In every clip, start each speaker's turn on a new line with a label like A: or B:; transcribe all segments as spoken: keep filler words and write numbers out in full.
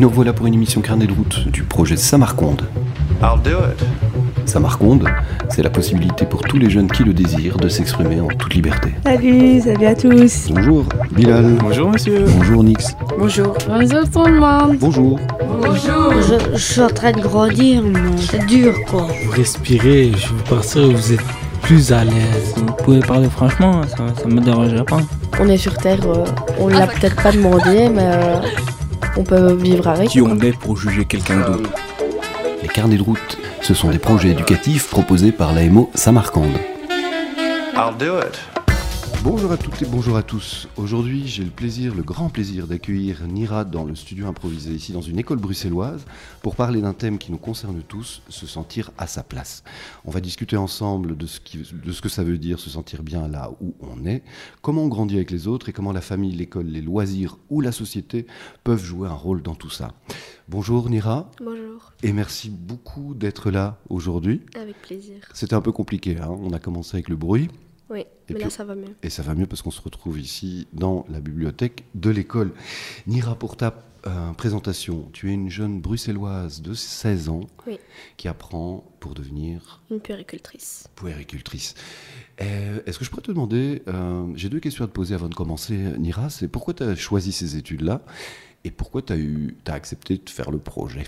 A: nous voilà pour une émission carnet de route du projet Samarconde.
B: I'll do it.
A: Samarconde, c'est la possibilité pour tous les jeunes qui le désirent de s'exprimer en toute liberté.
C: Salut, salut à tous.
A: Bonjour Bilal.
B: Bonjour monsieur.
A: Bonjour Nix.
C: Bonjour.
D: Bonjour tout le monde.
A: Bonjour.
D: Bonjour.
C: Je, je suis en train de grandir, mais c'est dur quoi.
E: Vous respirez, je veux partir, vous êtes plus à l'aise. Vous pouvez parler franchement, ça ne me dérangerait pas.
D: On est sur Terre, euh, on l'a peut-être pas demandé, mais euh, on peut vivre avec.
B: Qui on est pour juger quelqu'un d'autre?
A: Les carnets de route, ce sont des projets éducatifs proposés par l'A M O Samarcande.
B: I'll do it.
A: Bonjour à toutes et bonjour à tous. Aujourd'hui, j'ai le plaisir, le grand plaisir d'accueillir Nira dans le studio improvisé ici dans une école bruxelloise pour parler d'un thème qui nous concerne tous, se sentir à sa place. On va discuter ensemble de ce, qui, de ce que ça veut dire se sentir bien là où on est, comment on grandit avec les autres et comment la famille, l'école, les loisirs ou la société peuvent jouer un rôle dans tout ça. Bonjour Nira.
D: Bonjour.
A: Et merci beaucoup d'être là aujourd'hui.
D: Avec plaisir.
A: C'était un peu compliqué, hein, on a commencé avec le bruit.
D: Oui,
A: Et
D: mais
A: puis-
D: là ça va mieux.
A: Et ça va mieux parce qu'on se retrouve ici dans la bibliothèque de l'école. Nira, pour ta euh, présentation, tu es une jeune bruxelloise de seize ans
D: Oui.
A: qui apprend pour devenir
D: Une puéricultrice.
A: puéricultrice. Euh, Est-ce que je pourrais te demander, euh, j'ai deux questions à te poser avant de commencer, Nira, c'est pourquoi tu as choisi ces études-là et pourquoi tu as, eu, t'as accepté de faire le projet?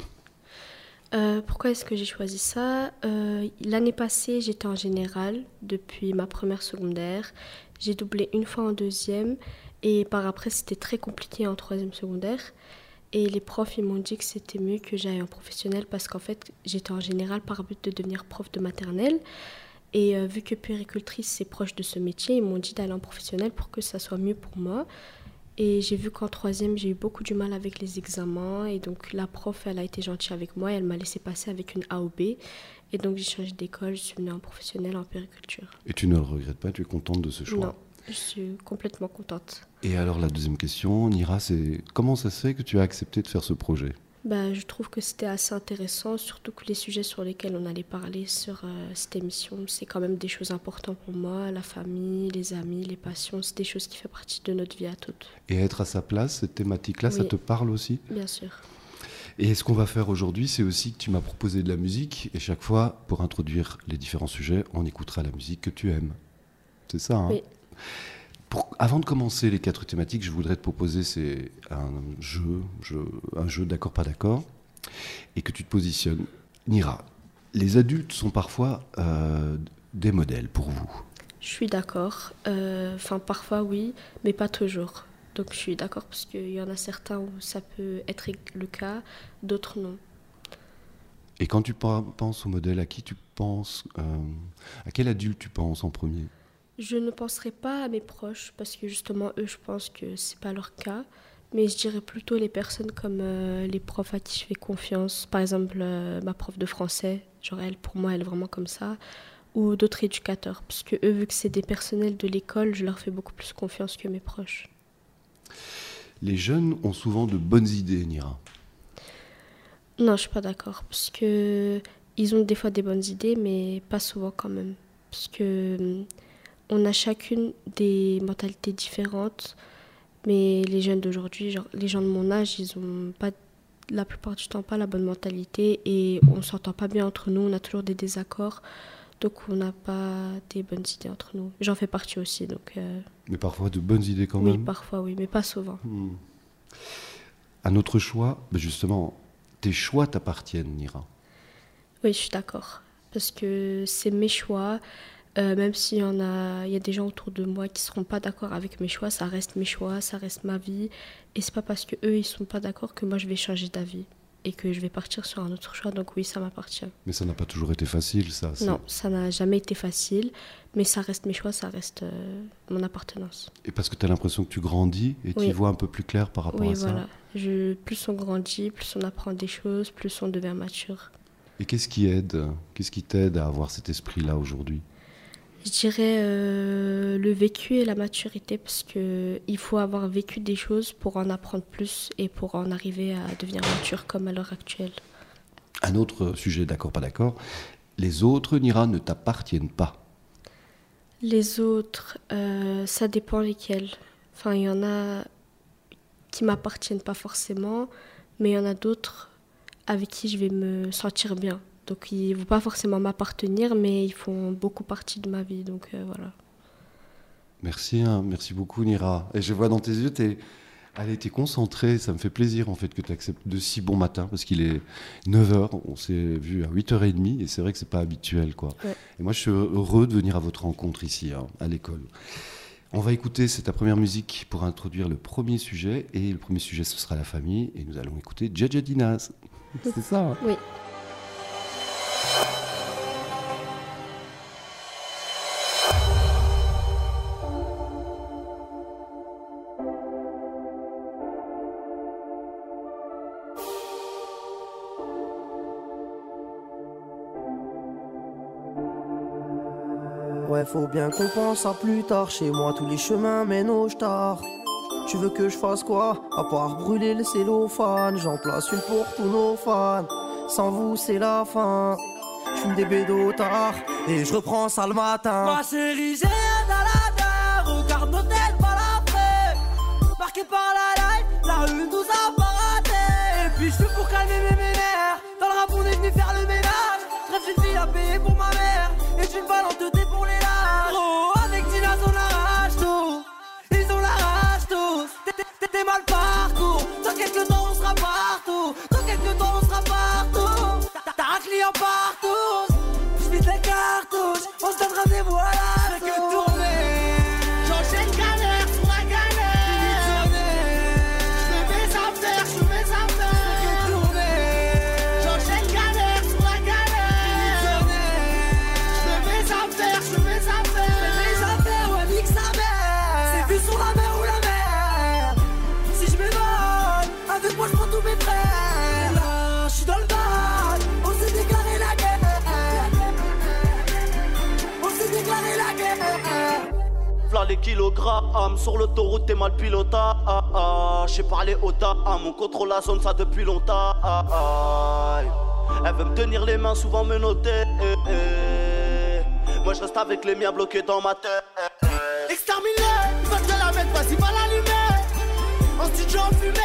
D: Euh, pourquoi est-ce que j'ai choisi ça? Euh, L'année passée, j'étais en générale depuis ma première secondaire. J'ai doublé une fois en deuxième et par après, c'était très compliqué en troisième secondaire. Et les profs, ils m'ont dit que c'était mieux que j'aille en professionnel parce qu'en fait, j'étais en général par but de devenir prof de maternelle. Et euh, vu que puéricultrice, c'est proche de ce métier, ils m'ont dit d'aller en professionnel pour que ça soit mieux pour moi. Et j'ai vu qu'en troisième, j'ai eu beaucoup du mal avec les examens. Et donc, la prof, elle a été gentille avec moi. Et elle m'a laissé passer avec une A O B. Et donc, j'ai changé d'école. Je suis venue en professionnel en puériculture.
A: Et tu ne le regrettes pas, tu es contente de ce choix?
D: Non, je suis complètement contente.
A: Et alors la deuxième question, Nira, c'est comment ça se fait que tu as accepté de faire ce projet?
D: Bah, je trouve que c'était assez intéressant, surtout que les sujets sur lesquels on allait parler sur euh, cette émission, c'est quand même des choses importantes pour moi. La famille, les amis, les passions, c'est des choses qui font partie de notre vie à toutes.
A: Et être à sa place, cette thématique-là, ça
D: Oui.
A: te parle aussi?
D: Bien sûr.
A: Et ce qu'on va faire aujourd'hui, c'est aussi que tu m'as proposé de la musique, et chaque fois, pour introduire les différents sujets, on écoutera la musique que tu aimes. C'est ça, hein?
D: Oui.
A: Pour, avant de commencer les quatre thématiques, je voudrais te proposer c'est un jeu, jeu, un jeu d'accord, pas d'accord, et que tu te positionnes. Nira, les adultes sont parfois euh, des modèles pour vous.
D: Je suis d'accord. Euh, Enfin, parfois oui, mais pas toujours. Donc je suis d'accord parce qu'il y en a certains où ça peut être le cas, d'autres non.
A: Et quand tu pen- penses au modèle, à qui tu penses, euh, à quel adulte tu penses en premier?
D: Je ne penserai pas à mes proches parce que justement eux, je pense que c'est pas leur cas. Mais je dirais plutôt les personnes comme euh, les profs à qui je fais confiance. Par exemple, euh, ma prof de français, genre elle, pour moi, elle est vraiment comme ça. Ou d'autres éducateurs. Parce que eux, vu que c'est des personnels de l'école, je leur fais beaucoup plus confiance que mes proches.
A: Les jeunes ont souvent de bonnes idées, Nira.
D: Non, je suis pas d'accord. Parce que ils ont des fois des bonnes idées, mais pas souvent quand même. Parce que hum, on a chacune des mentalités différentes. Mais les jeunes d'aujourd'hui, genre les gens de mon âge, ils ont pas, la plupart du temps, pas la bonne mentalité. Et on s'entend pas bien entre nous, on a toujours des désaccords. Donc on n'a pas des bonnes idées entre nous. J'en fais partie aussi, donc euh,
A: Mais parfois de bonnes idées quand
D: oui,
A: même.
D: parfois oui, mais pas souvent.
A: Hmm. À notre choix, ben justement, tes choix t'appartiennent, Nira.
D: Oui, je suis d'accord. Parce que c'est mes choix. Euh, même s'il y en a, il y a des gens autour de moi qui ne seront pas d'accord avec mes choix, ça reste mes choix, ça reste ma vie. Et c'est pas parce qu'eux, ils ne sont pas d'accord que moi, je vais changer d'avis. Et que je vais partir sur un autre choix. Donc oui, ça m'appartient.
A: Mais ça n'a pas toujours été facile, ça. c'est-
D: Non, ça n'a jamais été facile. Mais ça reste mes choix, ça reste euh, mon appartenance.
A: Et parce que tu as l'impression que tu grandis et tu
D: Oui.
A: y vois un peu plus clair par rapport
D: Oui,
A: à ça.
D: voilà. Je, plus on grandit, plus on apprend des choses, plus on devient mature.
A: Et qu'est-ce qui aide Qu'est-ce qui t'aide à avoir cet esprit-là aujourd'hui?
D: Je dirais euh, le vécu et la maturité, parce qu'il faut avoir vécu des choses pour en apprendre plus et pour en arriver à devenir mature comme à l'heure actuelle.
A: Un autre sujet, d'accord, pas d'accord. Les autres, Nira, ne t'appartiennent pas.
D: Les autres, euh, ça dépend lesquels. Enfin, il y en a qui m'appartiennent pas forcément, mais il y en a d'autres avec qui je vais me sentir bien. Donc ils ne vont pas forcément m'appartenir, mais ils font beaucoup partie de ma vie. Donc euh, voilà.
A: Merci, hein, merci beaucoup Nira. Et je vois dans tes yeux, t'es, allez, t'es concentrée, ça me fait plaisir en fait que tu acceptes de si bon matin, parce qu'il est neuf heures, on s'est vu à huit heures trente, et c'est vrai que c'est pas habituel, quoi.
D: Ouais.
A: Et moi je suis heureux de venir à votre rencontre ici, hein, à l'école. On va écouter, c'est ta première musique pour introduire le premier sujet, et le premier sujet ce sera la famille, et nous allons écouter Djedje Dinaz. C'est ça, hein?
D: Oui.
F: Ouais, faut bien qu'on pense à plus tard. Chez moi, tous les chemins mènent au star. Tu veux que je fasse quoi? À part brûler le cellophane. J'en place une pour tous nos fans. Sans vous, c'est la fin. J'fume des bédos tard et je reprends ça le matin.
G: Ma chérie, j'ai rien à la mer. Regarde nos têtes pas l'après. Marqué par la life, la rue nous a pas raté. Et puis je suis pour calmer mes ménères. Dans le rap, on est venu faire le ménage. Bref, j'ai une fille à payer pour ma mère. Et tu me balances de thé pour les lâches. Oh, avec Dinaz, on arrache tout. Ils ont la rage tous. T'es mal parcours. Dans quelques temps, on sera partout. Dans quelques temps, on sera partout. T'as un client partout. J'vise les cartouches. On se donne rendez-vous à la. J'fais que tourner. J'enchaîne galère sur la galère. J'fais mes affaires, j'fais mes affaires. J'fais que tourner. J'enchaîne galère sur la galère. J'fais mes affaires, j'fais mes affaires. J'fais mes affaires, ouais, nique sa mère. C'est vu sur la mer ou la mer. Si je m'évade, avec moi j'prends tous mes frères. Là, j'suis dans le bad. On s'est déclaré la guerre. On s'est déclaré la guerre.
H: V'là les kilogrammes, sur l'autoroute t'es mal pilota. Ah, ah. J'ai parlé au dame, on contrôle la zone ça depuis longtemps. Ah, ah. Elle veut me tenir les mains, souvent me noter. Eh, eh. Moi je reste avec les miens bloqués dans ma tête. Eh, eh.
G: Exterminé, il va te la mettre, vas-y va l'allumer. En studio en fumée.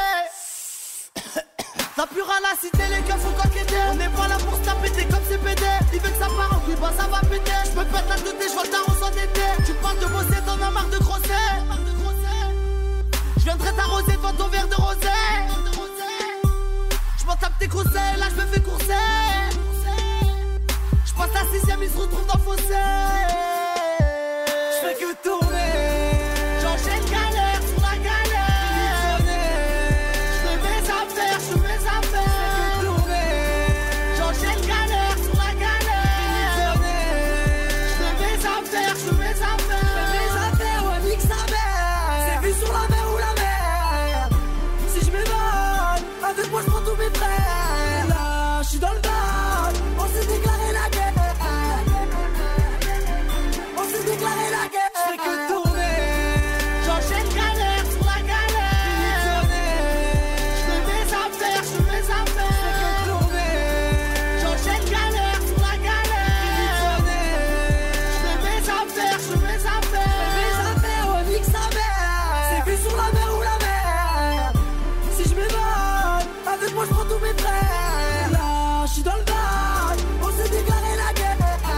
G: Ça pure à la cité, les keufs faut coqueter. On n'est pas là pour se taper, t'es comme C P D. Il veut que ça part en couille, bah ça va péter. J'me pète la tête, je vois le daron s'endetter. Tu parles de bosser, t'en as marre de grosser. J'viendrai t'arroser devant ton verre de rosé. J'm'en tape tes conseils, là j'me fais courser. J'passe la sixième, il se retrouve dans le fossé. J'fais que tourner. J'enchaîne galère sur la galère. J'fais mes affaires, j'fais mes affaires. J'fais que tourner. J'enchaîne galère sur la galère. J'fais mes affaires, j'fais mes affaires. J'fais mes affaires, ouais, nique sa mère. C'est vu sur la mer ou la mer. Si je m'évade, avec moi j'prends tous mes frères. Là, j'suis dans le bad. On s'est déclaré la guerre. On s'est déclaré la guerre. J'fais que tourner. J'enchaîne galère sur la galère. J'fais mes affaires, j'fais mes affaires. J'fais que tourner. J'enchaîne galère sur la galère. J'fais mes affaires, j'fais mes affaires. J'fais mes affaires, ouais, nique sa mère. C'est vu sur la mer ou la mer. Si je m'évade, avec moi j'prends tous mes frères. Là, j'suis dans le bad. On s'est déclaré la guerre.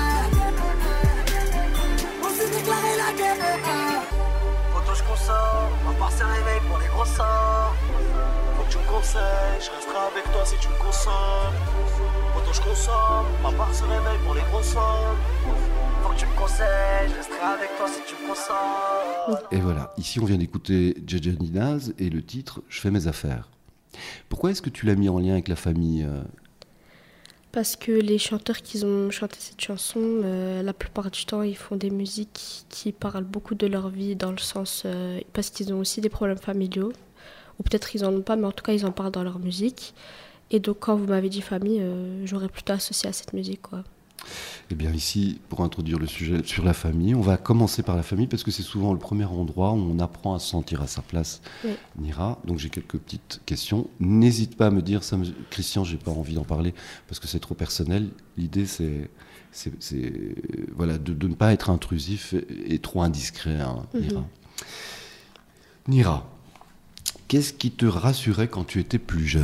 G: On s'est déclaré la guerre.
H: Photo je consomme, à part ces réveils pour les gros sorts. Faut que tu me conseilles, je resterai avec toi si tu me consommes. Photo je consomme, à part ce réveil pour les gros sorts. Faut que tu me conseilles, je resterai avec toi si tu me consommes.
A: Et voilà, ici on vient d'écouter Djedje Dinaz et le titre « Je fais mes affaires ». Pourquoi est-ce que tu l'as mis en lien avec la famille euh
D: Parce que les chanteurs qui ont chanté cette chanson, euh, la plupart du temps, ils font des musiques qui parlent beaucoup de leur vie, dans le sens... Euh, parce qu'ils ont aussi des problèmes familiaux, ou peut-être ils en ont pas, mais en tout cas, ils en parlent dans leur musique. Et donc, quand vous m'avez dit famille, euh, j'aurais plutôt associé à cette musique, quoi.
A: Eh bien ici, pour introduire le sujet sur la famille, on va commencer par la famille parce que c'est souvent le premier endroit où on apprend à se sentir à sa place.
D: Oui.
A: Nira, donc j'ai quelques petites questions. N'hésite pas à me dire, ça me... Christian, j'ai pas envie d'en parler parce que c'est trop personnel. L'idée, c'est, c'est, c'est voilà, de, de ne pas être intrusif et, et trop indiscret, hein, Nira. Mm-hmm. Nira, qu'est-ce qui te rassurait quand tu étais plus jeune ?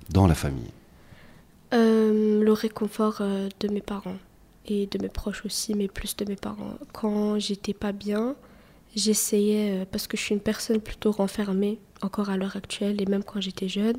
A: dans la famille?
D: Euh, le réconfort euh, de mes parents et de mes proches aussi, mais plus de mes parents. Quand j'étais pas bien, j'essayais, euh, parce que je suis une personne plutôt renfermée, encore à l'heure actuelle, et même quand j'étais jeune,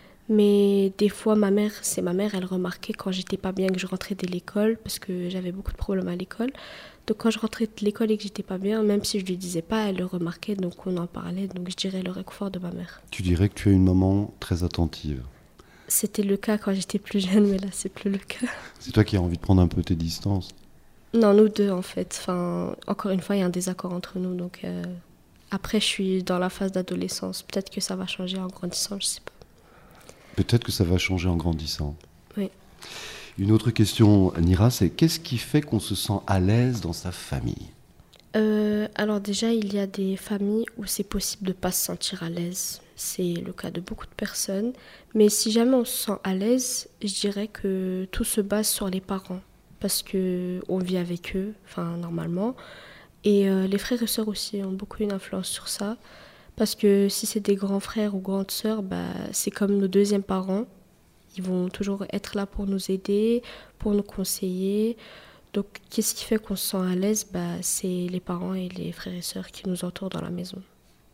D: mais des fois, ma mère, c'est ma mère, elle remarquait quand j'étais pas bien, que je rentrais de l'école, parce que j'avais beaucoup de problèmes à l'école. Donc quand je rentrais de l'école et que j'étais pas bien, même si je lui disais pas, elle le remarquait, donc on en parlait, donc je dirais le réconfort de ma mère.
A: Tu dirais que tu es une maman très attentive.
D: C'était le cas quand j'étais plus jeune, mais là, c'est plus le cas.
A: C'est toi qui as envie de prendre un peu tes distances?
D: Non, nous deux, en fait. Enfin, encore une fois, il y a un désaccord entre nous. Donc, euh, après, je suis dans la phase d'adolescence. Peut-être que ça va changer en grandissant, je sais pas.
A: Peut-être que ça va changer en grandissant.
D: Oui.
A: Une autre question, Nira, c'est qu'est-ce qui fait qu'on se sent à l'aise dans sa famille?
D: Euh, alors déjà, il y a des familles où c'est possible de ne pas se sentir à l'aise. C'est le cas de beaucoup de personnes. Mais si jamais on se sent à l'aise, je dirais que tout se base sur les parents. Parce qu'on vit avec eux, enfin normalement. Et euh, les frères et sœurs aussi ont beaucoup une influence sur ça. Parce que si c'est des grands frères ou grandes sœurs, bah, c'est comme nos deuxièmes parents. Ils vont toujours être là pour nous aider, pour nous conseiller. Donc, qu'est-ce qui fait qu'on se sent à l'aise? Bah, c'est les parents et les frères et sœurs qui nous entourent dans la maison.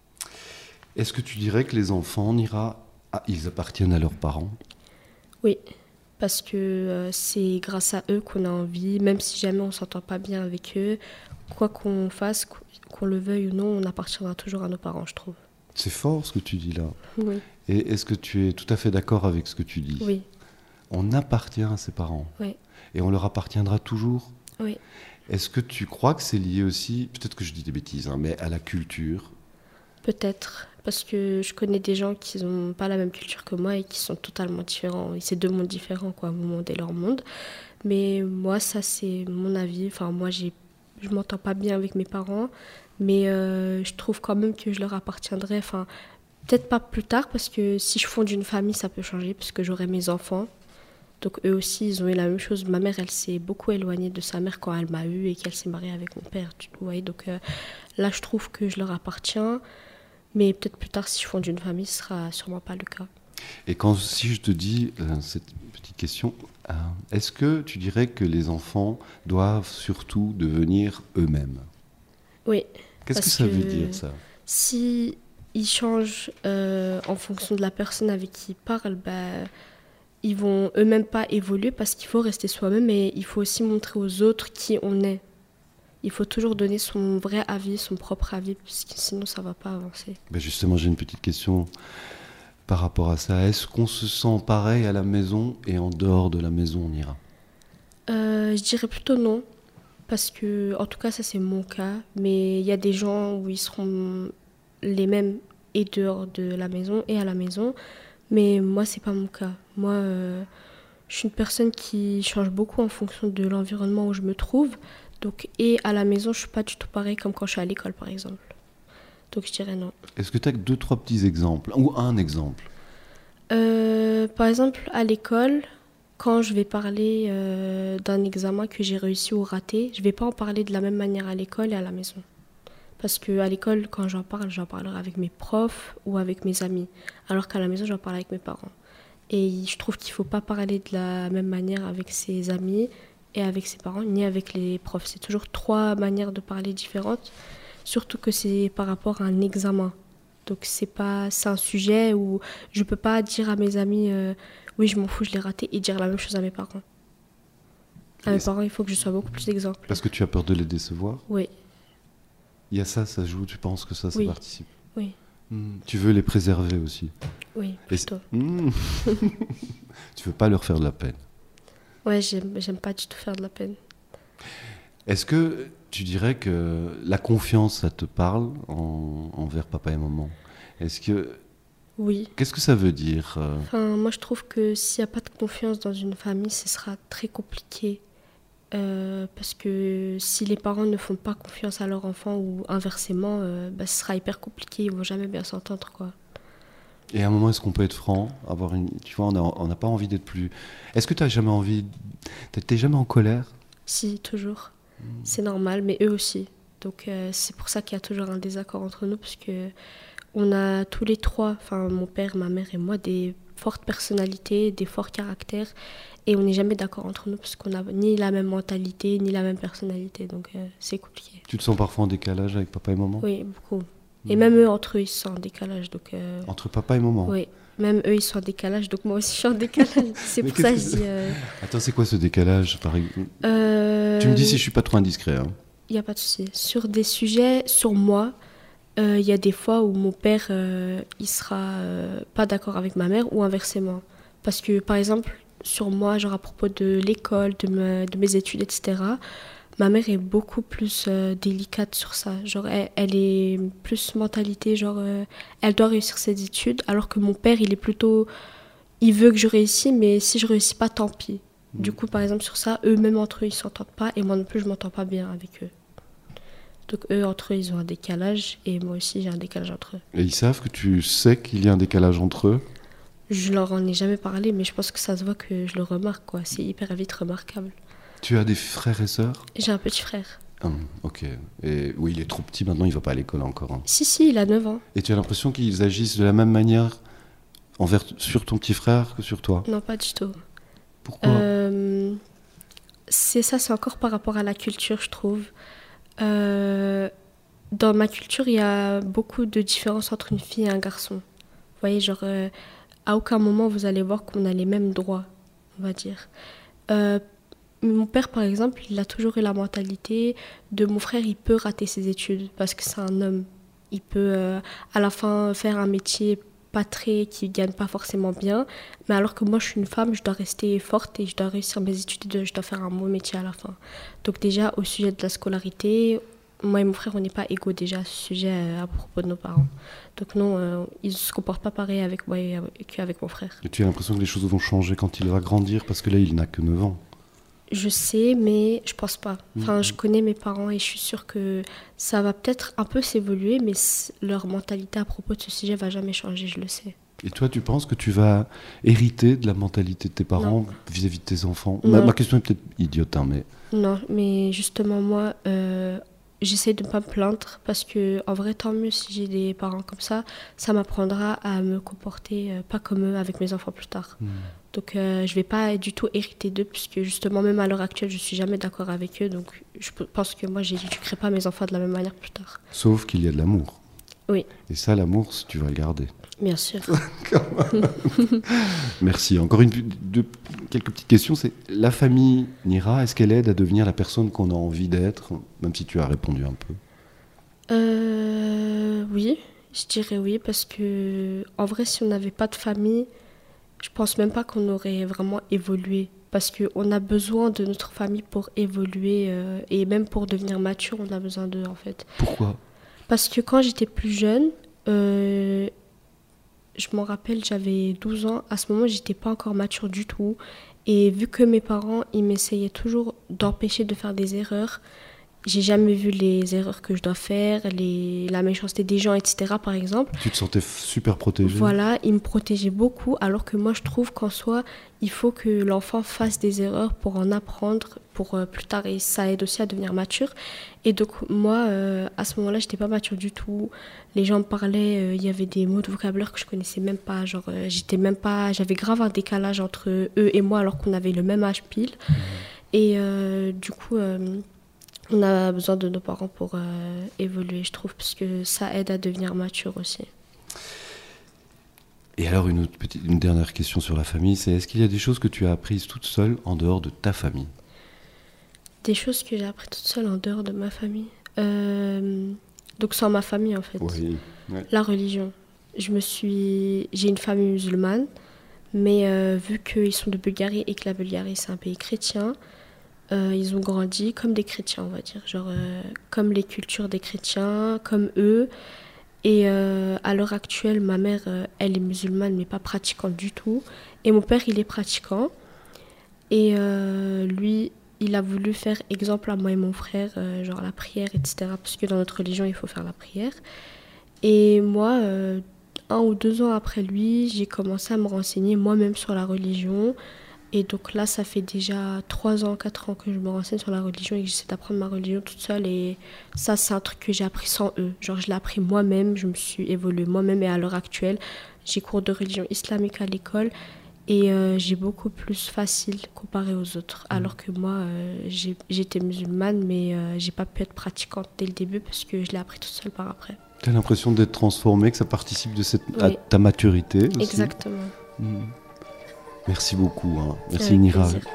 A: Est-ce que tu dirais que les enfants, Nira, ah, ils appartiennent à leurs parents?
D: Oui, parce que euh, c'est grâce à eux qu'on a envie, même si jamais on ne s'entend pas bien avec eux, quoi qu'on fasse, qu'on le veuille ou non, on appartiendra toujours à nos parents, je trouve.
A: C'est fort ce que tu dis là.
D: Oui.
A: Et est-ce que tu es tout à fait d'accord avec ce que tu dis?
D: Oui.
A: On appartient à ses parents.
D: Oui.
A: Et on leur appartiendra toujours.
D: Oui.
A: Est-ce que tu crois que c'est lié aussi, peut-être que je dis des bêtises, hein, mais à la culture?
D: Peut-être, parce que je connais des gens qui n'ont pas la même culture que moi et qui sont totalement différents. Et c'est deux mondes différents, quoi, mon monde et leur monde. Mais moi, ça, c'est mon avis. Enfin, moi, j'ai, je ne m'entends pas bien avec mes parents, mais euh, je trouve quand même que je leur appartiendrai. Enfin, peut-être pas plus tard, parce que si je fonde une famille, ça peut changer, parce que j'aurai mes enfants. Donc eux aussi, ils ont eu la même chose. Ma mère, elle s'est beaucoup éloignée de sa mère quand elle m'a eue et qu'elle s'est mariée avec mon père. Tu vois, donc euh, là, je trouve que je leur appartiens. Mais peut-être plus tard, si je fonde une famille, ce sera sûrement pas le cas.
A: Et quand, si je te dis euh, cette petite question, euh, est-ce que tu dirais que les enfants doivent surtout devenir eux-mêmes?
D: Oui.
A: Qu'est-ce que ça que veut dire, ça?
D: Si ils changent euh, en fonction de la personne avec qui ils parlent, bah, ils vont eux-mêmes pas évoluer, parce qu'il faut rester soi-même et il faut aussi montrer aux autres qui on est. Il faut toujours donner son vrai avis, son propre avis, parce que sinon ça ne va pas avancer.
A: Ben justement, j'ai une petite question par rapport à ça. Est-ce qu'on se sent pareil à la maison et en dehors de la maison, on ira?
D: euh, Je dirais plutôt non, parce que, en tout cas, ça c'est mon cas, mais il y a des gens où ils seront les mêmes et dehors de la maison et à la maison, mais moi c'est pas mon cas. Moi, euh, je suis une personne qui change beaucoup en fonction de l'environnement où je me trouve. Donc, et à la maison, je ne suis pas du tout pareil comme quand je suis à l'école, par exemple. Donc, je dirais non.
A: Est-ce que tu as deux, trois petits exemples? Ou un exemple?
D: euh, Par exemple, à l'école, quand je vais parler euh, d'un examen que j'ai réussi ou raté, je ne vais pas en parler de la même manière à l'école et à la maison. Parce qu'à l'école, quand j'en parle, j'en parlerai avec mes profs ou avec mes amis. Alors qu'à la maison, j'en parle avec mes parents. Et je trouve qu'il ne faut pas parler de la même manière avec ses amis et avec ses parents, ni avec les profs. C'est toujours trois manières de parler différentes, surtout que c'est par rapport à un examen. Donc c'est pas, c'est un sujet où je peux pas dire à mes amis euh, oui, je m'en fous, je l'ai raté, et dire la même chose à mes parents. À mes parents, il faut que je sois beaucoup plus exemplaire.
A: Parce que tu as peur de les décevoir?
D: Oui.
A: Il y a ça, ça joue, tu penses que ça, ça
D: oui.
A: participe?
D: Oui.
A: Mmh. Tu veux les préserver aussi?
D: Oui, plutôt.
A: Mmh. Tu veux pas leur faire de la peine?
D: Ouais, j'aime, j'aime pas du tout faire de la peine.
A: Est-ce que tu dirais que la confiance, ça te parle en, envers papa et maman? Est-ce que...
D: Oui.
A: Qu'est-ce que ça veut dire euh...
D: Enfin, moi, je trouve que s'il n'y a pas de confiance dans une famille, ce sera très compliqué. Euh, parce que si les parents ne font pas confiance à leur enfant ou inversement, euh, bah, ce sera hyper compliqué. Ils ne vont jamais bien s'entendre, quoi.
A: Et à un moment, est-ce qu'on peut être franc, avoir une, tu vois, on n'a pas envie d'être plus... Est-ce que tu n'as jamais envie... Tu n'es jamais en colère?
D: Si, toujours. Mmh. C'est normal, mais eux aussi. Donc euh, c'est pour ça qu'il y a toujours un désaccord entre nous, parce qu'on a tous les trois, enfin mon père, ma mère et moi, des fortes personnalités, des forts caractères, et on n'est jamais d'accord entre nous parce qu'on n'a ni la même mentalité, ni la même personnalité, donc euh, c'est compliqué.
A: Tu te sens parfois en décalage avec papa et maman ?
D: Oui, beaucoup. Et mmh. même eux, entre eux, ils sont en décalage. Donc, euh...
A: Entre papa et maman ?
D: Oui, même eux, ils sont en décalage, donc moi aussi, je suis en décalage. C'est pour ça que je dis... Euh...
A: Attends, c'est quoi ce décalage, par exemple ?
D: euh...
A: Tu me dis si je suis pas trop indiscret. Il hein.
D: n'y a pas de souci. Sur des sujets, sur moi, il euh, y a des fois où mon père, euh, il sera euh, pas d'accord avec ma mère ou inversement. Parce que, par exemple, sur moi, genre à propos de l'école, de, me, de mes études, et cetera, ma mère est beaucoup plus euh, délicate sur ça. Genre, elle, elle est plus mentalité, genre, euh, elle doit réussir ses études, alors que mon père, il est plutôt... Il veut que je réussisse, mais si je réussis pas, tant pis. Mmh. Du coup, par exemple, sur ça, eux-mêmes entre eux, ils s'entendent pas, et moi non plus, je m'entends pas bien avec eux. Donc, eux, entre eux, ils ont un décalage, et moi aussi, j'ai un décalage entre eux.
A: Et ils savent que tu sais qu'il y a un décalage entre eux ?
D: Je leur en ai jamais parlé, mais je pense que ça se voit que je le remarque, quoi. C'est hyper vite remarquable.
A: Tu as des frères et sœurs ?
D: J'ai un petit frère.
A: Hum, ok. Et oui, il est trop petit maintenant, il va pas à l'école encore. Hein.
D: Si, si, il a neuf ans.
A: Et tu as l'impression qu'ils agissent de la même manière envers, sur ton petit frère que sur toi ?
D: Non, pas du tout.
A: Pourquoi ?
D: euh, C'est ça, c'est encore par rapport à la culture, je trouve. Euh, dans ma culture, il y a beaucoup de différences entre une fille et un garçon. Vous voyez, genre, euh, à aucun moment vous allez voir qu'on a les mêmes droits, on va dire. Euh, mon père, par exemple, il a toujours eu la mentalité de mon frère, il peut rater ses études parce que c'est un homme. Il peut, euh, à la fin, faire un métier pas très, qui ne gagne pas forcément bien. Mais alors que moi, je suis une femme, je dois rester forte et je dois réussir mes études et je dois faire un bon métier à la fin. Donc déjà, au sujet de la scolarité, moi et mon frère, on n'est pas égaux déjà à ce sujet euh, à propos de nos parents. Donc non, euh, ils ne se comportent pas pareil avec moi et qu'avec mon frère.
A: Et tu as l'impression que les choses vont changer quand il va grandir parce que là, il n'a que neuf ans.
D: Je sais, mais je pense pas. Enfin, mmh. je connais mes parents et je suis sûre que ça va peut-être un peu s'évoluer, mais leur mentalité à propos de ce sujet va jamais changer, je le sais.
A: Et toi, tu penses que tu vas hériter de la mentalité de tes parents non. vis-à-vis de tes enfants ? ma, ma question est peut-être idiote, hein, mais...
D: Non, mais justement, moi, euh, j'essaie de ne pas me plaindre parce que, en vrai, tant mieux si j'ai des parents comme ça, ça m'apprendra à me comporter euh, pas comme eux avec mes enfants plus tard. Mmh. Donc euh, je ne vais pas du tout hériter d'eux, puisque justement, même à l'heure actuelle, je ne suis jamais d'accord avec eux. Donc je pense que moi, je n'éduquerai pas mes enfants de la même manière plus tard.
A: Sauf qu'il y a de l'amour.
D: Oui.
A: Et ça, l'amour, tu vas le garder.
D: Bien sûr.
A: Merci. Encore une, deux, quelques petites questions. C'est, la famille Nira, est-ce qu'elle aide à devenir la personne qu'on a envie d'être, même si tu as répondu un peu ?
D: euh, Oui, je dirais oui, parce que en vrai, si on n'avait pas de famille, je pense même pas qu'on aurait vraiment évolué. Parce qu'on a besoin de notre famille pour évoluer euh, et même pour devenir mature, on a besoin d'eux en fait.
A: Pourquoi ?
D: Parce que quand j'étais plus jeune, euh, je m'en rappelle, j'avais douze ans. À ce moment, j'étais pas encore mature du tout. Et vu que mes parents, ils m'essayaient toujours d'empêcher de faire des erreurs, j'ai jamais vu les erreurs que je dois faire, les, la méchanceté des gens, et cetera par exemple.
A: Tu te sentais super protégée ?
D: Voilà, ils me protégeaient beaucoup, alors que moi je trouve qu'en soi, il faut que l'enfant fasse des erreurs pour en apprendre, pour euh, plus tard, et ça aide aussi à devenir mature. Et donc moi, euh, à ce moment-là, j'étais pas mature du tout. Les gens me parlaient, euh, il y avait des mots de vocabulaire que je connaissais même pas, genre euh, j'étais même pas, j'avais grave un décalage entre eux et moi, alors qu'on avait le même âge pile. Mmh. Et euh, du coup... Euh, on a besoin de nos parents pour euh, évoluer, je trouve, parce que ça aide à devenir mature aussi.
A: Et alors, une, autre petite, une dernière question sur la famille, c'est est-ce qu'il y a des choses que tu as apprises toute seule en dehors de ta famille ?
D: Des choses que j'ai apprises toute seule en dehors de ma famille euh, Donc sans ma famille, en fait.
A: Oui. Ouais.
D: La religion. Je me suis... J'ai une famille musulmane, mais euh, vu qu'ils sont de Bulgarie et que la Bulgarie, c'est un pays chrétien, Euh, ils ont grandi comme des chrétiens, on va dire, genre euh, comme les cultures des chrétiens, comme eux. Et euh, à l'heure actuelle, ma mère, euh, elle est musulmane, mais pas pratiquante du tout. Et mon père, il est pratiquant. Et euh, lui, il a voulu faire exemple à moi et mon frère, euh, genre la prière, et cetera. Parce que dans notre religion, il faut faire la prière. Et moi, euh, un ou deux ans après lui, j'ai commencé à me renseigner moi-même sur la religion, Et donc là, ça fait déjà trois ans, quatre ans que je me renseigne sur la religion et que j'essaie d'apprendre ma religion toute seule. Et ça, c'est un truc que j'ai appris sans eux. Genre, je l'ai appris moi-même, je me suis évoluée moi-même. Et à l'heure actuelle, j'ai cours de religion islamique à l'école. Et euh, j'ai beaucoup plus facile comparé aux autres. Alors que moi, euh, j'ai, j'étais musulmane, mais euh, j'ai pas pu être pratiquante dès le début parce que je l'ai appris toute seule par après.
A: Tu as l'impression d'être transformée, que ça participe de cette,
D: Oui.
A: à ta maturité aussi.
D: Exactement.
A: Mmh. Merci beaucoup. Hein. Merci
D: Avec
A: Nira.
D: plaisir.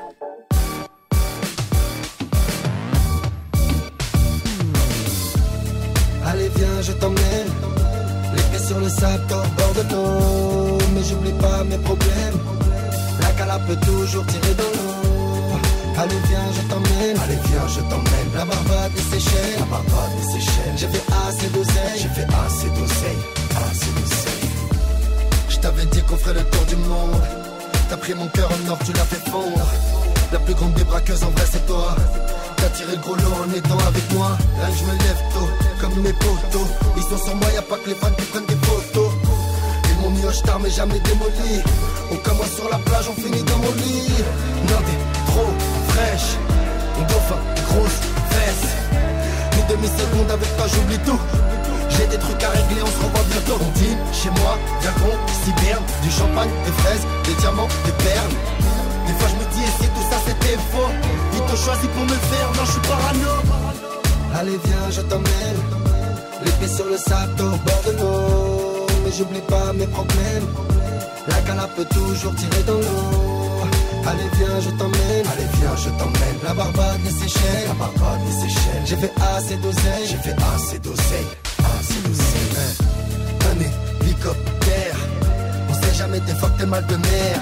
I: Allez viens, je t'emmène. Les pieds sur le sable, au bord de l'eau. Mais j'oublie pas mes problèmes. La cala peut toujours tirer dans l'eau. Allez viens, je t'emmène. Allez viens, je t'emmène. La Barbade des Seychelles. La Barbade des Seychelles. J'ai fait assez d'oseille. J'ai fait assez d'oseille. Assez d'oseille. Je t'avais dit qu'on ferait le tour du monde. T'as pris mon cœur en or, tu l'as fait fondre. La plus grande des braqueuses en vrai c'est toi. T'as tiré le gros lot en étant avec moi. Là je me lève tôt, comme mes potos. Ils sont sur moi, y'a pas que les fans qui prennent des photos. Ils m'ont mis au star mais jamais démoli. On commence sur la plage, on finit dans mon lit. Non t'es trop fraîche. On dauphin, grosse fesse. Une demi-seconde avec toi j'oublie tout. J'ai des trucs à régler, on se revoit bientôt. On dîne chez moi, viens qu'on s'hiberne. Du champagne, des fraises, des diamants, des perles. Des fois je me dis et si tout ça c'était faux. Ils t'ont choisi pour me le faire, non je suis parano. Allez viens je t'emmène. Les pieds sur le sable au bord de l'eau. Mais j'oublie pas mes problèmes. La cala peut toujours tirer dans l'eau. Allez viens je t'emmène. Allez viens je t'emmène. La Barbade les Seychelles. La Barbade les Seychelles. J'ai fait assez d'oseille. J'ai fait assez d'oseille. Assez d'oseille. Hein. Un hélicoptère. On sait jamais des fois que t'es mal de mer.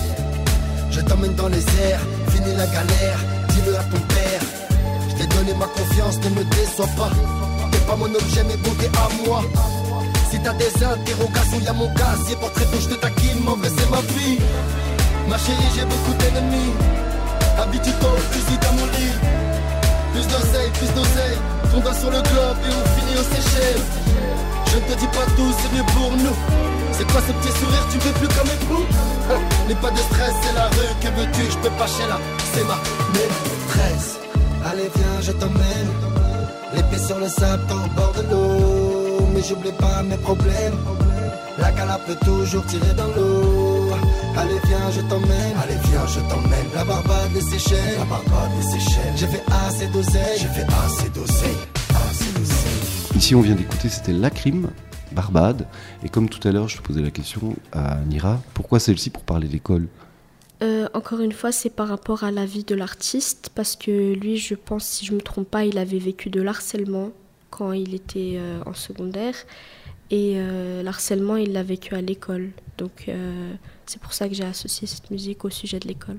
I: Je t'emmène dans les airs. Fini la galère. Dis-le à ton père. Je t'ai donné ma confiance. Ne me déçois pas. T'es pas mon objet mais bon t'es à moi. Si t'as des interrogations y'a mon casier. Portrait pour je te taquine. Mon vrai c'est ma vie. Ma chérie j'ai beaucoup d'ennemis. Habitue-toi au fusil dans mon lit. Plus d'oseille, plus d'oseille. Ton doigt sur le globe et on finit aux Seychelles. Je ne te dis pas tout, c'est mieux pour nous. C'est quoi ce petit sourire, tu veux plus comme époux hein. N'aie pas de stress, c'est la rue, que veux-tu, je peux pas chez là. C'est ma maîtresse. Allez viens, je t'emmène. Les pieds sur le sable, au bord de l'eau. Mais j'oublie pas mes problèmes. La cala peut toujours tirer dans l'eau. Allez viens je t'emmène. Allez viens je t'emmène. La Barbade les Seychelles. La Barbade les Seychelles. J'ai fait assez d'oseille. J'ai fait assez d'oseille. Assez d'oseille.
A: Ici on vient d'écouter, c'était Lacrim, Barbade. Et comme tout à l'heure je te posais la question à Nira, pourquoi celle-ci pour parler d'école?
D: Euh, encore une fois, c'est par rapport à la vie de l'artiste, parce que lui, je pense, si je ne me trompe pas, il avait vécu de l'harcèlement quand il était euh, en secondaire. Et euh, l'harcèlement, il l'a vécu à l'école. Donc euh, c'est pour ça que j'ai associé cette musique au sujet de l'école.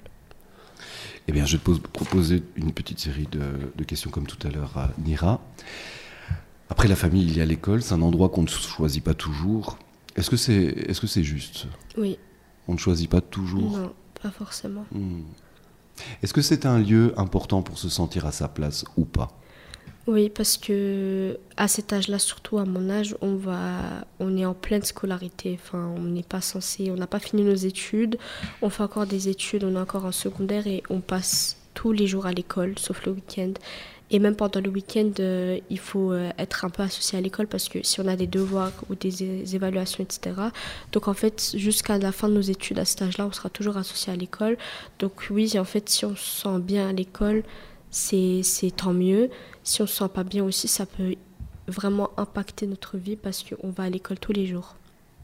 A: Eh bien, je vais te pose, proposer une petite série de, de questions comme tout à l'heure à Nira. Après la famille, il y a l'école, c'est un endroit qu'on ne choisit pas toujours. Est-ce que c'est, est-ce que c'est juste?
D: Oui.
A: On ne choisit pas toujours?
D: Non, pas forcément.
A: Hmm. Est-ce que c'est un lieu important pour se sentir à sa place ou pas?
D: Oui, parce que à cet âge-là, surtout à mon âge, on va, on est en pleine scolarité. Enfin, on n'est pas censé, on n'a pas fini nos études. On fait encore des études, on est encore en secondaire et on passe tous les jours à l'école, sauf le week-end. Et même pendant le week-end, euh, il faut euh, être un peu associé à l'école parce que si on a des devoirs ou des é- évaluations, et cetera. Donc en fait, jusqu'à la fin de nos études à cet âge-là, on sera toujours associé à l'école. Donc oui, en fait, si on se sent bien à l'école, c'est, c'est tant mieux. Si on ne se sent pas bien aussi, ça peut vraiment impacter notre vie parce qu'on va à l'école tous les jours.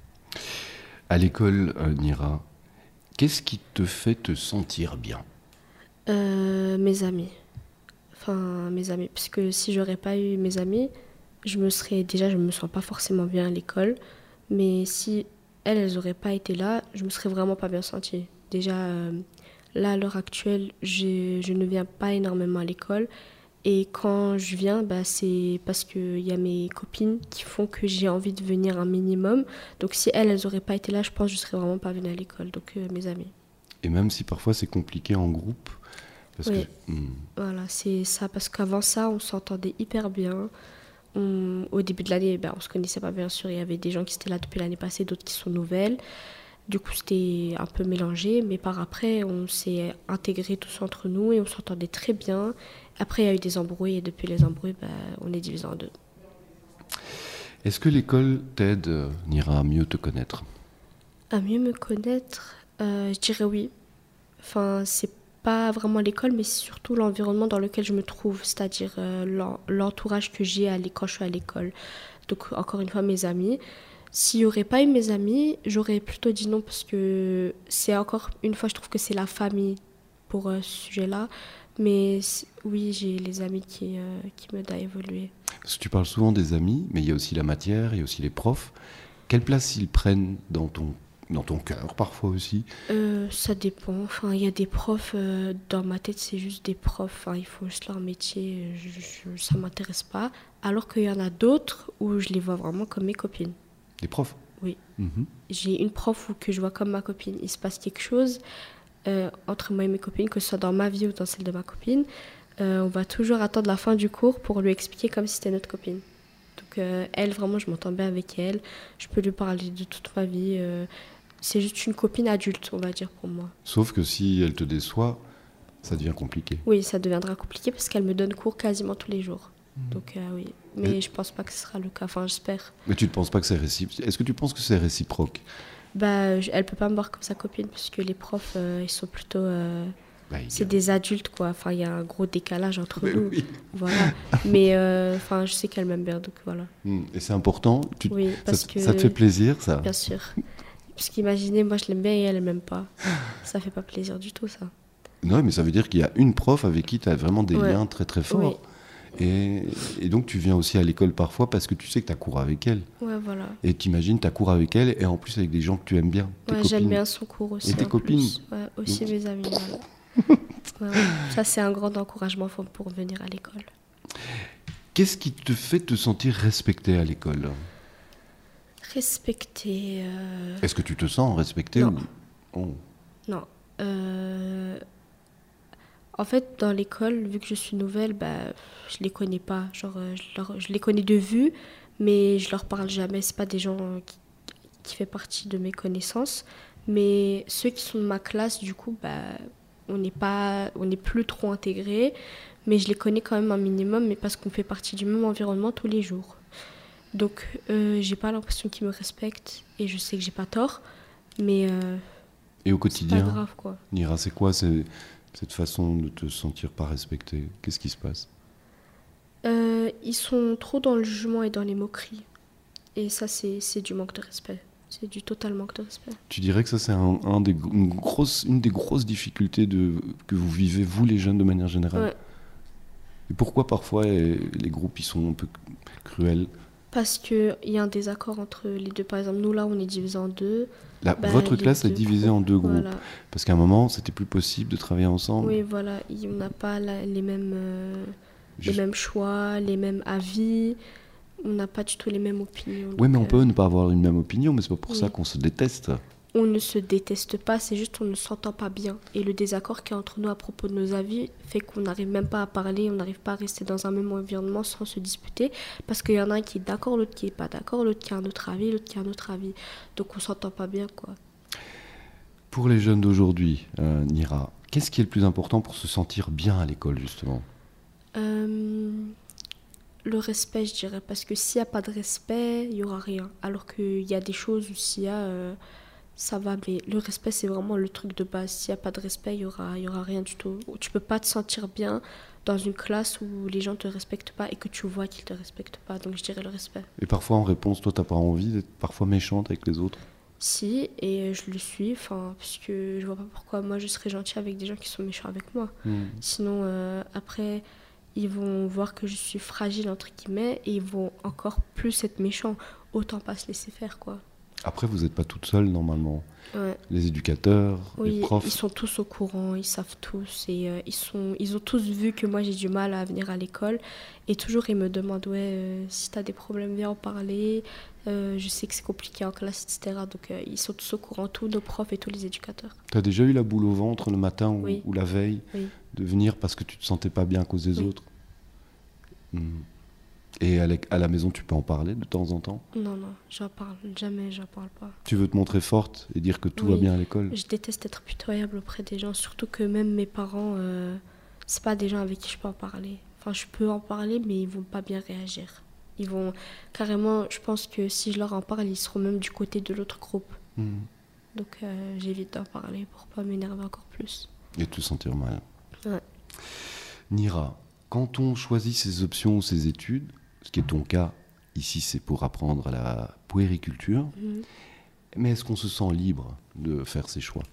A: À l'école, euh, Nira, qu'est-ce qui te fait te sentir bien?
D: euh, Mes amis. Enfin, mes amis. Parce que si j'aurais pas eu mes amis, je me serais... Déjà, je me sens pas forcément bien à l'école. Mais si elles, elles n'auraient pas été là, je me serais vraiment pas bien sentie. Déjà, euh, là, à l'heure actuelle, je, je ne viens pas énormément à l'école. Et quand je viens, bah, c'est parce qu'il y a mes copines qui font que j'ai envie de venir un minimum. Donc si elles, elles n'auraient pas été là, je pense que je ne serais vraiment pas venue à l'école. Donc euh, mes amis.
A: Et même si parfois c'est compliqué en groupe parce
D: oui.
A: que, hmm.
D: Voilà, c'est ça. Parce qu'avant ça, on s'entendait hyper bien. On, au début de l'année, bah, on ne se connaissait pas bien sûr. Il y avait des gens qui étaient là depuis l'année passée, d'autres qui sont nouvelles. Du coup, c'était un peu mélangé, mais par après, on s'est intégrés tous entre nous et on s'entendait très bien. Après, il y a eu des embrouilles et depuis les embrouilles, bah, on est divisé en deux.
A: Est-ce que l'école t'aide, Nira, à mieux te connaître ?
D: À mieux me connaître, euh, je dirais oui. Enfin, c'est pas vraiment l'école, mais c'est surtout l'environnement dans lequel je me trouve, c'est-à-dire euh, l'en- l'entourage que j'ai à l'é- quand je suis à l'école. Donc, encore une fois, mes amis. S'il n'y aurait pas eu mes amis, j'aurais plutôt dit non parce que c'est encore une fois, je trouve que c'est la famille pour euh, ce sujet-là. Mais c- oui, j'ai les amis qui, euh, qui m'aident à évoluer.
A: Parce que tu parles souvent des amis, mais il y a aussi la matière, il y a aussi les profs. Quelle place ils prennent dans ton, dans ton cœur, parfois aussi ?
D: Euh, ça dépend. Enfin, il y a des profs, euh, dans ma tête, c'est juste des profs. Enfin, ils font juste leur métier, je, je- ça ne m'intéresse pas. Alors qu'il y en a d'autres où je les vois vraiment comme mes copines.
A: Des profs ?
D: Oui.
A: Mhm.
D: J'ai une prof où, que je vois comme ma copine. Il se passe quelque chose euh, entre moi et mes copines, que ce soit dans ma vie ou dans celle de ma copine. Euh, on va toujours attendre la fin du cours pour lui expliquer comme si c'était notre copine. Donc euh, elle, vraiment, je m'entends bien avec elle. Je peux lui parler de toute ma vie. euh, c'est juste une copine adulte, on va dire, pour moi.
A: Sauf que si elle te déçoit, ça devient compliqué.
D: Oui, ça deviendra compliqué parce qu'elle me donne cours quasiment tous les jours. Donc euh, oui, mais
A: Et-
D: je pense pas que ce sera le cas. Enfin, j'espère.
A: Mais tu ne penses pas que c'est réciproque ? Est-ce que tu penses que c'est réciproque ?
D: Bah, je- elle peut pas me voir comme sa copine puisque les profs, euh, ils sont plutôt... euh,
A: Bah, il y a-
D: c'est des adultes, quoi. Enfin, il y a un gros décalage entre
A: Mais
D: nous.
A: oui.
D: Voilà. Mais euh, enfin, je sais qu'elle m'aime bien, donc voilà.
A: Hmm. Et c'est important tu...
D: Oui,
A: ça,
D: parce
A: te-
D: que...
A: ça te fait plaisir, ça ?
D: Bien sûr. Parce qu'imaginez, moi, je l'aime bien et elle, elle m'aime pas. Ça fait pas plaisir du tout, ça.
A: Non, mais ça veut dire qu'il y a une prof avec qui tu as vraiment des
D: Ouais.
A: liens très très forts.
D: Oui.
A: Et, et donc tu viens aussi à l'école parfois parce que tu sais que tu as cours avec elle.
D: Ouais, voilà.
A: Et t'imagines, tu as cours avec elle et en plus avec des gens que tu aimes bien. Tes
D: Ouais, j'aime
A: copines.
D: bien son cours aussi.
A: Et tes
D: en
A: copines.
D: plus. Ouais, aussi
A: Donc-
D: mes amis. Voilà. Ouais, ouais. Ça, c'est un grand encouragement pour- pour venir à l'école.
A: Qu'est-ce qui te fait te sentir respecté à l'école ?
D: Respecter. euh,
A: Est-ce que tu te sens respecté
D: Non.
A: ou... Oh.
D: Non. Euh, En fait, dans l'école, vu que je suis nouvelle, bah, je les connais pas. Genre, euh, je, leur- je les connais de vue, mais je leur parle jamais. C'est pas des gens euh, qui, qui font partie de mes connaissances. Mais ceux qui sont de ma classe, du coup, bah, on n'est pas, on n'est plus trop intégrés. Mais je les connais quand même un minimum, mais parce qu'on fait partie du même environnement tous les jours. Donc, euh, j'ai pas l'impression qu'ils me respectent et je sais que j'ai pas tort, mais euh,
A: Et au
D: c'est pas
A: quotidien,
D: grave, quoi.
A: Nira, c'est quoi c'est- cette façon de te sentir pas respecté ? Qu'est-ce qui se passe ?
D: Euh, ils sont trop dans le jugement et dans les moqueries. Et ça, c'est c'est du manque de respect. C'est du total manque de respect.
A: Tu dirais que ça, c'est un, un des, une, grosse, une des grosses difficultés de, que vous vivez, vous les jeunes, de manière générale.
D: Ouais.
A: Et pourquoi parfois eh, les groupes ils sont un peu cruels ?
D: Parce qu'il y a un désaccord entre les deux. Par exemple, nous, là, on est divisés en deux.
A: Là,
D: Bah,
A: votre
D: les
A: classe est
D: deux
A: divisée
D: groupes,
A: en deux groupes.
D: voilà.
A: Parce qu'à un moment, c'était plus possible de travailler ensemble.
D: Oui, voilà. Y- On n'a pas la- les, mêmes, euh, les
A: Juste-
D: mêmes choix, les mêmes avis. On n'a pas du tout les mêmes opinions.
A: Oui, mais
D: Donc,
A: on
D: euh,
A: peut ne pas avoir une même opinion, mais c'est pas pour
D: oui.
A: ça qu'on se déteste.
D: On ne se déteste pas, c'est juste qu'on ne s'entend pas bien. Et le désaccord qu'il y a entre nous à propos de nos avis fait qu'on n'arrive même pas à parler, on n'arrive pas à rester dans un même environnement sans se disputer. Parce qu'il y en a un qui est d'accord, l'autre qui n'est pas d'accord, l'autre qui a un autre avis, l'autre qui a un autre avis. Donc on s'entend pas bien, quoi.
A: Pour les jeunes d'aujourd'hui, euh, Nira, qu'est-ce qui est le plus important pour se sentir bien à l'école, justement ?
D: Euh, le respect, je dirais. Parce que s'il n'y a pas de respect, il n'y aura rien. Alors qu'il y a des choses où s'il y a... euh, ça va, mais le respect, c'est vraiment le truc de base. S'il n'y a pas de respect, il n'y aura, il y aura rien du tout. Tu ne peux pas te sentir bien dans une classe où les gens ne te respectent pas et que tu vois qu'ils ne te respectent pas. Donc, je dirais le respect.
A: Et parfois, en réponse, toi, t'as pas envie d'être parfois méchante avec les autres ?
D: Si, et je le suis, enfin, parce que je vois pas pourquoi moi, je serais gentille avec des gens qui sont méchants avec moi.
A: Hmm.
D: Sinon, euh, après, ils vont voir que je suis fragile, entre guillemets, et ils vont encore plus être méchants. Autant pas se laisser faire, quoi.
A: Après, vous n'êtes pas toute seule, normalement.
D: Ouais.
A: Les éducateurs,
D: Oui,
A: les profs.
D: ils sont tous au courant, ils savent tous et euh, ils, sont, ils ont tous vu que moi j'ai du mal à venir à l'école et toujours ils me demandent ouais, euh, si tu as des problèmes, viens en parler, euh, je sais que c'est compliqué en classe, et cetera. Donc euh, ils sont tous au courant, tous nos profs et tous les éducateurs.
A: Tu as déjà eu la boule au ventre le matin ou,
D: Oui.
A: ou la veille
D: Oui.
A: de venir parce que tu te sentais pas bien à cause des
D: Oui.
A: autres ? Hmm. Et à la, à la maison, tu peux en parler de temps en temps?
D: Non, non, j'en parle jamais, j'en parle pas.
A: Tu veux te montrer forte et dire que tout
D: Oui,
A: va bien à l'école?
D: Je déteste être pitoyable auprès des gens, surtout que même mes parents, euh, c'est pas des gens avec qui je peux en parler. Enfin, je peux en parler, mais ils vont pas bien réagir. Ils vont carrément, je pense que si je leur en parle, ils seront même du côté de l'autre groupe.
A: Mmh.
D: Donc euh, j'évite d'en parler pour pas m'énerver encore plus.
A: Et te sentir mal.
D: Ouais.
A: Nira, quand on choisit ses options ou ses études, ce qui est ton cas, ici c'est pour apprendre la puériculture,
D: Mmh.
A: mais est-ce qu'on se sent libre de faire ses choix?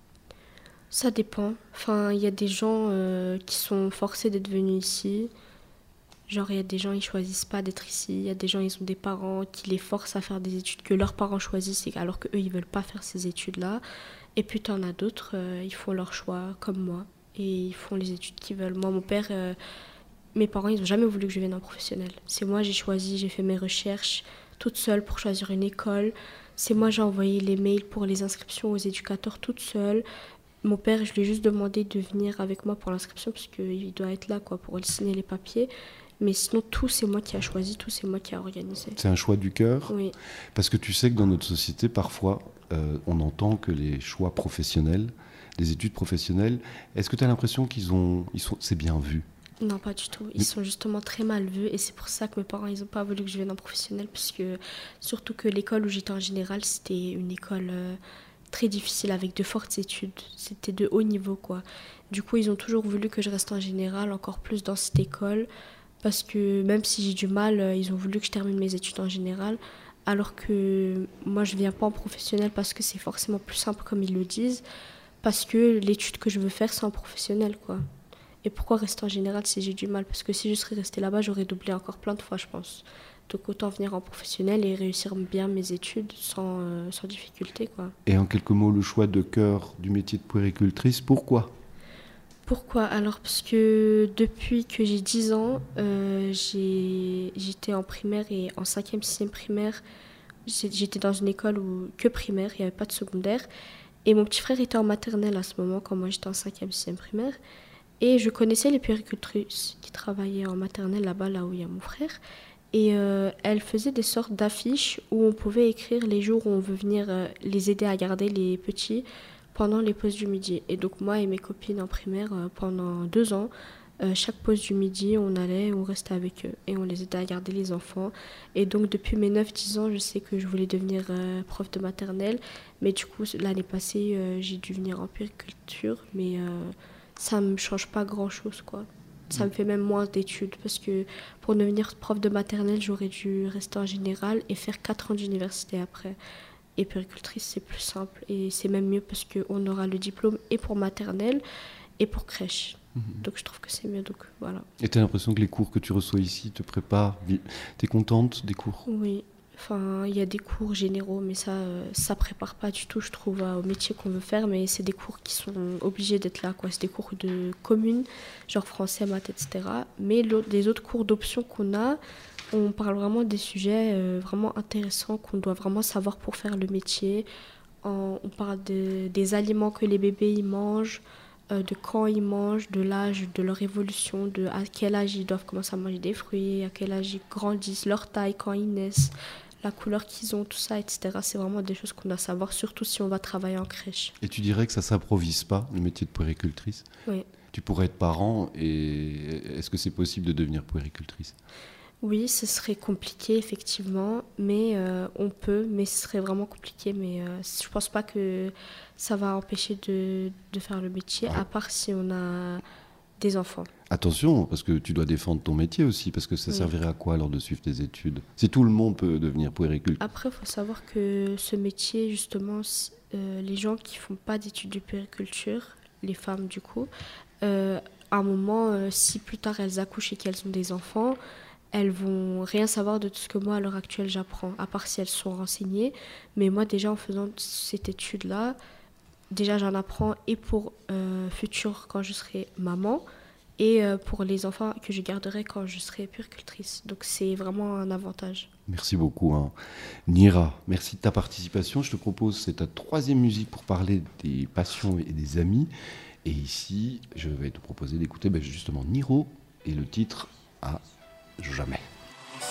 D: Ça dépend. Enfin, il y a des gens euh, qui sont forcés d'être venus ici. Genre, il y a des gens, ils choisissent pas d'être ici. Il y a des gens, ils ont des parents qui les forcent à faire des études que leurs parents choisissent, alors qu'eux, ils veulent pas faire ces études-là. Et puis, t'en as d'autres, euh, ils font leur choix, comme moi. Et ils font les études qu'ils veulent. Moi, mon père, euh, mes parents, ils ont jamais voulu que je vienne en professionnel. C'est moi, j'ai choisi, j'ai fait mes recherches toute seule pour choisir une école. C'est moi, j'ai envoyé les mails pour les inscriptions aux éducateurs toute seule. Mon père, je lui ai juste demandé de venir avec moi pour l'inscription, parce qu'il doit être là quoi, pour signer les papiers. Mais sinon, tout, c'est moi qui a choisi, tout, c'est moi qui a organisé.
A: C'est un choix du cœur?
D: Oui.
A: Parce que tu sais que dans notre société, parfois, euh, on entend que les choix professionnels, les études professionnelles, est-ce que tu as l'impression qu'ils ont, ils sont, c'est bien vu?
D: Non, pas du tout. Ils Mais... sont justement très mal vus. Et c'est pour ça que mes parents, ils n'ont pas voulu que je vienne en professionnel. Parce que, surtout que l'école où j'étais en général, c'était une école... Euh, très difficile, avec de fortes études. C'était de haut niveau, quoi. Du coup, ils ont toujours voulu que je reste en général, encore plus dans cette école, parce que même si j'ai du mal, ils ont voulu que je termine mes études en général, alors que moi, je viens pas en professionnel parce que c'est forcément plus simple, comme ils le disent, parce que l'étude que je veux faire, c'est en professionnel, quoi. Et pourquoi rester en général si j'ai du mal? Parce que si je serais restée là-bas, j'aurais doublé encore plein de fois, je pense. Donc autant venir en professionnel et réussir bien mes études sans, euh, sans difficulté, quoi.
A: Et en quelques mots, le choix de cœur du métier de puéricultrice, pourquoi?
D: Pourquoi? Alors parce que depuis que j'ai dix ans, euh, j'ai, j'étais en primaire et en cinquième, sixième primaire, j'étais dans une école où, que primaire, il n'y avait pas de secondaire. Et mon petit frère était en maternelle à ce moment, quand moi j'étais en cinquième, sixième primaire. Et je connaissais les puéricultrices qui travaillaient en maternelle là-bas, là où il y a mon frère. Et euh, elle faisait des sortes d'affiches où on pouvait écrire les jours où on veut venir euh, les aider à garder les petits pendant les pauses du midi. Et donc moi et mes copines en primaire, euh, pendant deux ans, euh, chaque pause du midi, on allait, on restait avec eux et on les aidait à garder les enfants. Et donc depuis mes neuf dix ans, je sais que je voulais devenir euh, prof de maternelle. Mais du coup, l'année passée, euh, j'ai dû venir en puériculture. Mais euh, ça ne me change pas grand-chose, quoi. Ça me fait même moins d'études parce que pour devenir prof de maternelle, j'aurais dû rester en général et faire quatre ans d'université après. Et puéricultrice, c'est plus simple et c'est même mieux parce qu'on aura le diplôme et pour maternelle et pour crèche. Mmh. Donc je trouve que c'est mieux, donc voilà.
A: Et tu as l'impression que les cours que tu reçois ici te préparent? Tu es contente des cours?
D: Oui. Enfin, il y a des cours généraux, mais ça ça prépare pas du tout, je trouve, au métier qu'on veut faire. Mais c'est des cours qui sont obligés d'être là, quoi. C'est des cours de communes, genre français, maths, et cetera. Mais les autres cours d'options qu'on a, on parle vraiment des sujets euh, vraiment intéressants qu'on doit vraiment savoir pour faire le métier. En, on parle de, des aliments que les bébés ils mangent, euh, de quand ils mangent, de l'âge, de leur évolution, de à quel âge ils doivent commencer à manger des fruits, à quel âge ils grandissent, leur taille quand ils naissent, la couleur qu'ils ont, tout ça, et cetera. C'est vraiment des choses qu'on doit savoir, surtout si on va travailler en crèche.
A: Et tu dirais que ça ne s'improvise pas, le métier de puéricultrice?
D: Oui.
A: Tu pourrais être parent, et est-ce que c'est possible de devenir puéricultrice?
D: Oui, ce serait compliqué, effectivement, mais euh, on peut, mais ce serait vraiment compliqué. Mais euh, je ne pense pas que ça va empêcher de, de faire le métier, à part si on a des enfants.
A: Attention, parce que tu dois défendre ton métier aussi, parce que ça
D: oui.
A: servirait à quoi alors de suivre tes études? Si tout le monde peut devenir puériculteur.
D: Après, il faut savoir que ce métier, justement, euh, les gens qui ne font pas d'études de puériculture, les femmes du coup, euh, à un moment, euh, si plus tard elles accouchent et qu'elles ont des enfants, elles vont rien savoir de tout ce que moi, à l'heure actuelle, j'apprends, à part si elles sont renseignées. Mais moi, déjà, en faisant cette étude-là, déjà, j'en apprends et pour euh, futur, quand je serai maman, et euh, pour les enfants que je garderai quand je serai puéricultrice. Donc, c'est vraiment un avantage.
A: Merci beaucoup, hein. Nira, merci de ta participation. Je te propose, c'est ta troisième musique pour parler des passions et des amis. Et ici, je vais te proposer d'écouter ben, justement Niro et le titre à jamais.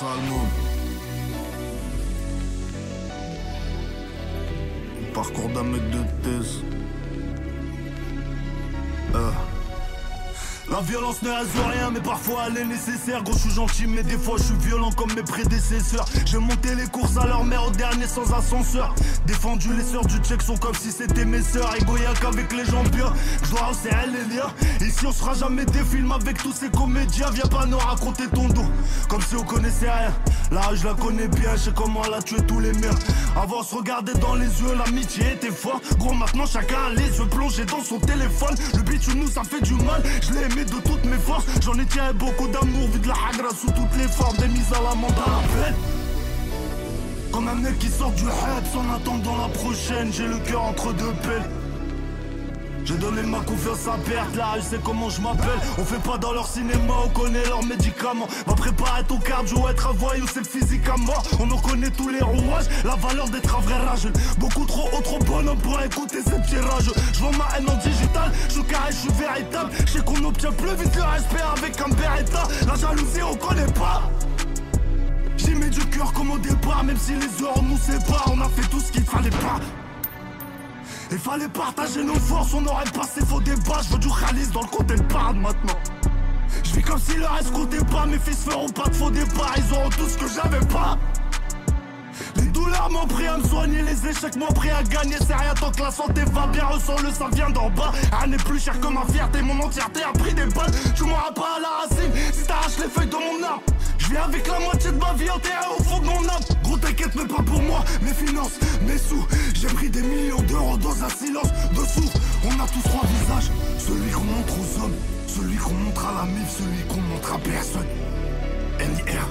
J: sale monde. Le parcours d'un mec de thèse. Euh. La violence ne résout rien, mais parfois elle est nécessaire. Gros, je suis gentil, mais des fois je suis violent comme mes prédécesseurs. J'ai monté les courses à leur mère au dernier sans ascenseur. Défendu, les sœurs du check sont comme si c'était mes sœurs. Égoïaque avec les gens bien, je dois resserrer les liens. Ici on sera jamais des films avec tous ces comédiens. Viens pas nous raconter ton dos, comme si on connaissait rien. Là je la connais bien, je sais comment elle a tué tous les miens. Avant on se regardait dans les yeux, l'amitié était forte. Gros, maintenant chacun a les yeux plongés dans son téléphone. Le bitch nous ça fait du mal, je l'ai aimé de toutes mes forces. J'en ai tiré beaucoup d'amour, vu de la hagra sous toutes les formes. Des mises à l'amende à la peine. Comme un mec qui sort du Hebs en attendant la prochaine. J'ai le cœur entre deux pelles. J'ai donné ma confiance à perte, là je sais comment je m'appelle. On fait pas dans leur cinéma, on connaît leurs médicaments. Va préparer ton cardio, être un voyou c'est physique à mort. On en connaît tous les rouages, la valeur d'être un vrai rageux. Beaucoup trop haut, trop bonhomme pour écouter ces petits rageux. Je vends ma haine en digital, je suis carré, je suis véritable. Je sais qu'on obtient plus vite le respect avec un Beretta. La jalousie on connaît pas. J'y mets du cœur comme au départ, même si les heures nous séparent. On a fait tout ce qu'il fallait pas. Il fallait partager nos forces, on aurait passé faux débats. Je veux du khalis dans le côté de parle maintenant. Je vis comme si le reste comptait pas. Mes fils feront pas de faux départ, ils auront tout ce que j'avais pas. Les douleurs m'ont pris à me soigner, les échecs m'ont pris à gagner. C'est rien tant que la santé va bien, ressens-le, ça vient d'en bas. Rien n'est plus cher que ma fierté, mon entièreté a pris des balles. Je m'aurai pas à la racine, si t'arraches les feuilles de mon arbre. Je viens avec la moitié de ma vie enterrée au fond de mon âme. Gros t'inquiète mais pas pour moi, mes finances, mes sous. J'ai pris des millions d'euros dans un silence de sourds. On a tous trois visages, celui qu'on montre aux hommes, celui qu'on montre à la mif, celui qu'on montre à personne. N I R.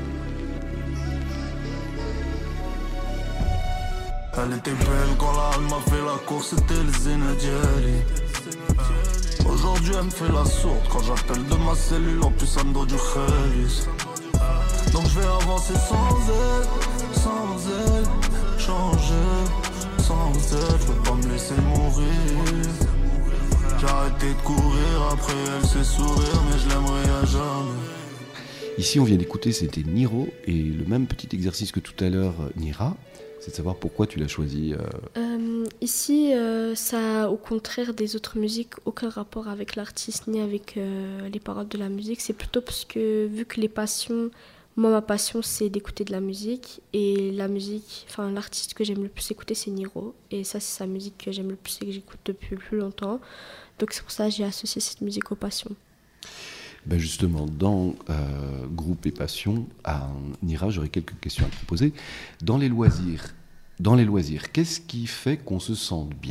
J: Elle était belle quand la halle m'a fait la course, c'était le Zinedjali. Aujourd'hui elle me fait la sourde quand j'appelle de ma cellule, en plus ça me doit du khalis. Donc je vais avancer sans elle, sans elle, changer sans elle, je peux pas me laisser mourir. J'ai arrêté de courir, après elle sait sourire, mais je l'aimerai à jamais.
A: Ici on vient d'écouter, c'était Niro, et le même petit exercice que tout à l'heure, Nira, c'est de savoir pourquoi tu l'as choisi. Euh...
D: Euh, ici, euh, ça a au contraire des autres musiques aucun rapport avec l'artiste ni avec euh, les paroles de la musique. C'est plutôt parce que vu que les passions, moi ma passion c'est d'écouter de la musique et la musique, enfin l'artiste que j'aime le plus écouter c'est Niro et ça c'est sa musique que j'aime le plus et que j'écoute depuis plus longtemps. Donc c'est pour ça que j'ai associé cette musique aux passions.
A: Ben justement, dans euh, Groupe et Passion, à Nira, j'aurais quelques questions à te poser. Dans les loisirs, dans les loisirs, qu'est-ce qui fait qu'on se sente bien ?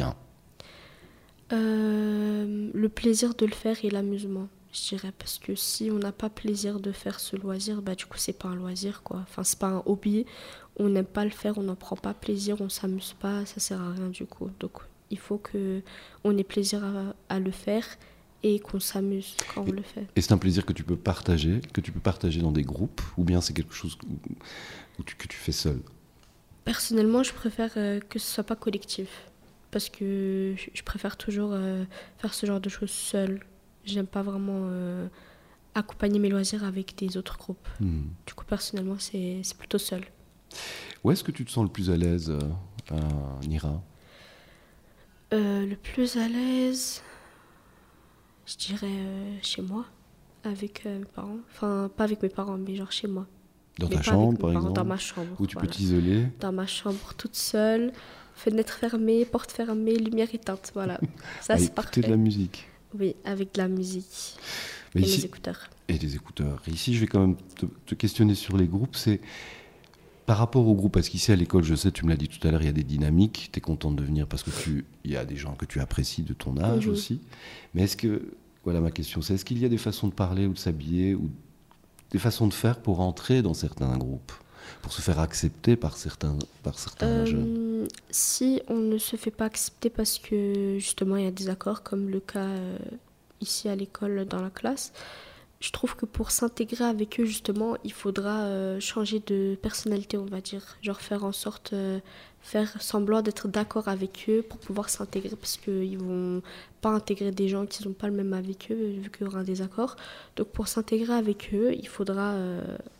D: euh, Le plaisir de le faire et l'amusement, je dirais. Parce que si on n'a pas plaisir de faire ce loisir, bah, du coup, c'est pas un loisir, quoi. Enfin, c'est pas un hobby. On n'aime pas le faire, on n'en prend pas plaisir, on s'amuse pas, ça sert à rien, du coup. Donc, il faut qu'on ait plaisir à, à le faire et qu'on s'amuse quand on le fait.
A: Et c'est un plaisir que tu peux partager, que tu peux partager dans des groupes, ou bien c'est quelque chose que tu, que tu fais seul ?
D: Personnellement, je préfère euh, que ce soit pas collectif, parce que je préfère toujours euh, faire ce genre de choses seule. J'aime pas vraiment euh, accompagner mes loisirs avec des autres groupes. Hmm. Du coup, personnellement, c'est, c'est plutôt seul.
A: Où est-ce que tu te sens le plus à l'aise, euh, à Nira ?
D: euh, Le plus à l'aise... Je dirais euh, chez moi, avec euh, mes parents. Enfin, pas avec mes parents, mais genre chez moi.
A: Dans
D: mais
A: ta chambre, par exemple ?
D: Dans ma chambre.
A: Où tu
D: voilà.
A: peux t'isoler ?
D: Dans ma chambre, toute seule, fenêtre fermée, porte fermée, lumière éteinte, voilà. Ça, c'est parfait.
A: Écouter de la musique ?
D: Oui, avec de la musique.
A: Mais
D: et
A: ici,
D: les écouteurs.
A: Et des écouteurs. Ici, je vais quand même te, te questionner sur les groupes. C'est par rapport au groupe, parce qu'ici à l'école, je sais, tu me l'as dit tout à l'heure, il y a des dynamiques. Tu es contente de venir parce que tu, il y a des gens que tu apprécies de ton âge mmh. aussi. Mais est-ce que, voilà ma question, c'est est-ce qu'il y a des façons de parler ou de s'habiller ou des façons de faire pour entrer dans certains groupes, pour se faire accepter par certains, par certains euh, jeunes ?
D: Si on ne se fait pas accepter parce que justement il y a des accords, comme le cas euh, ici à l'école dans la classe, je trouve que pour s'intégrer avec eux, justement, il faudra euh, changer de personnalité, on va dire. Genre faire en sorte, euh, faire semblant d'être d'accord avec eux pour pouvoir s'intégrer, parce qu'ils ne vont pas intégrer des gens qui n'ont pas le même avec eux, vu qu'il y aura un désaccord. Donc pour s'intégrer avec eux, il faudra euh,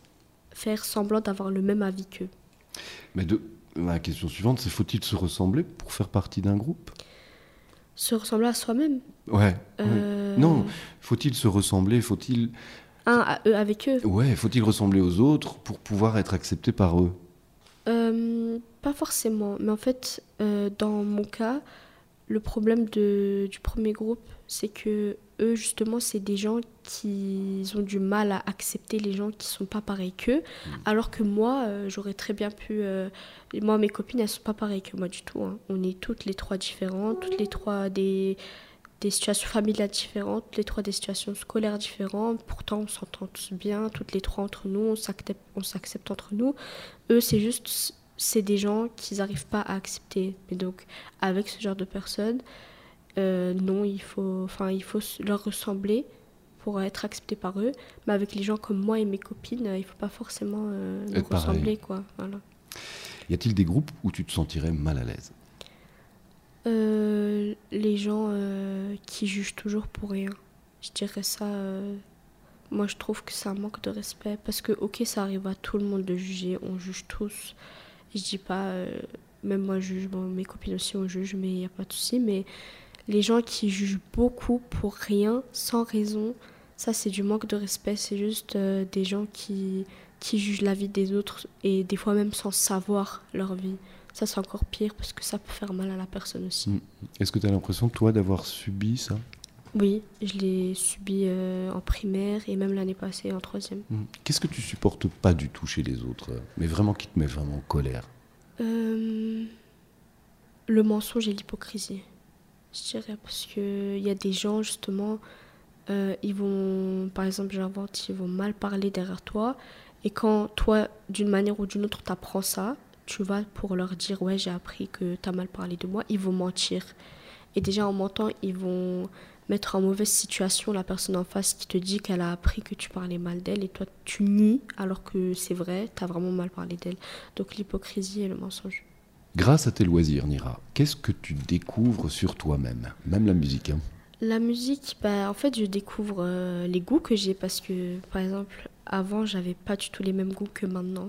D: faire semblant d'avoir le même avis qu'eux.
A: Mais de... la question suivante, c'est faut-il se ressembler pour faire partie d'un groupe ?
D: Se ressembler à soi-même.
A: Ouais.
D: Euh...
A: ouais. Non, faut-il se ressembler, faut-il...
D: Un, à eux, avec eux.
A: Ouais, faut-il ressembler aux autres pour pouvoir être accepté par eux ?
D: euh, Pas forcément, mais en fait, euh, dans mon cas, le problème de, du premier groupe, c'est que eux, justement, c'est des gens qui ont du mal à accepter les gens qui sont pas pareils qu'eux, mmh. alors que moi, euh, j'aurais très bien pu... Euh, moi, mes copines, elles sont pas pareilles que moi du tout. Hein. On est toutes les trois différentes, toutes les trois des... des situations familiales différentes, toutes les trois des situations scolaires différentes. Pourtant, on s'entend tous bien, toutes les trois entre nous, on s'accepte, on s'accepte entre nous. Eux, c'est juste, c'est des gens qu'ils n'arrivent pas à accepter. Mais donc, avec ce genre de personnes, euh, non, il faut, enfin, il faut leur ressembler pour être accepté par eux. Mais avec les gens comme moi et mes copines, il ne faut pas forcément euh, leur ressembler, quoi. Voilà.
A: Y a-t-il des groupes où tu te sentirais mal à l'aise ?
D: Euh, les gens euh, qui jugent toujours pour rien. Je dirais ça. Euh, moi, je trouve que c'est un manque de respect. Parce que, ok, ça arrive à tout le monde de juger. On juge tous. Je dis pas. Euh, même moi, je juge. Bon, mes copines aussi, on juge, mais il n'y a pas de souci. Mais les gens qui jugent beaucoup pour rien, sans raison, ça, c'est du manque de respect. C'est juste euh, des gens qui, qui jugent la vie des autres et des fois même sans savoir leur vie. Ça, c'est encore pire parce que ça peut faire mal à la personne aussi.
A: Mmh. Est-ce que tu as l'impression, toi, d'avoir subi ça ?
D: Oui, je l'ai subi euh, en primaire et même l'année passée en troisième.
A: Mmh. Qu'est-ce que tu supportes pas du tout chez les autres, mais vraiment qui te met vraiment en colère ?
D: euh, Le mensonge et l'hypocrisie, je dirais. Parce qu'il y a des gens, justement, euh, ils vont, par exemple, j'invente, ils vont mal parler derrière toi. Et quand toi, d'une manière ou d'une autre, t'apprends ça, tu vas pour leur dire « ouais, j'ai appris que tu as mal parlé de moi », ils vont mentir. Et déjà, en mentant, ils vont mettre en mauvaise situation la personne en face qui te dit qu'elle a appris que tu parlais mal d'elle et toi, tu nies alors que c'est vrai, tu as vraiment mal parlé d'elle. Donc l'hypocrisie et le mensonge.
A: Grâce à tes loisirs, Nira, qu'est-ce que tu découvres sur toi-même ? Même la musique, hein ?
D: La musique, bah, en fait, je découvre euh, les goûts que j'ai parce que, par exemple, avant, j'avais pas du tout les mêmes goûts que maintenant.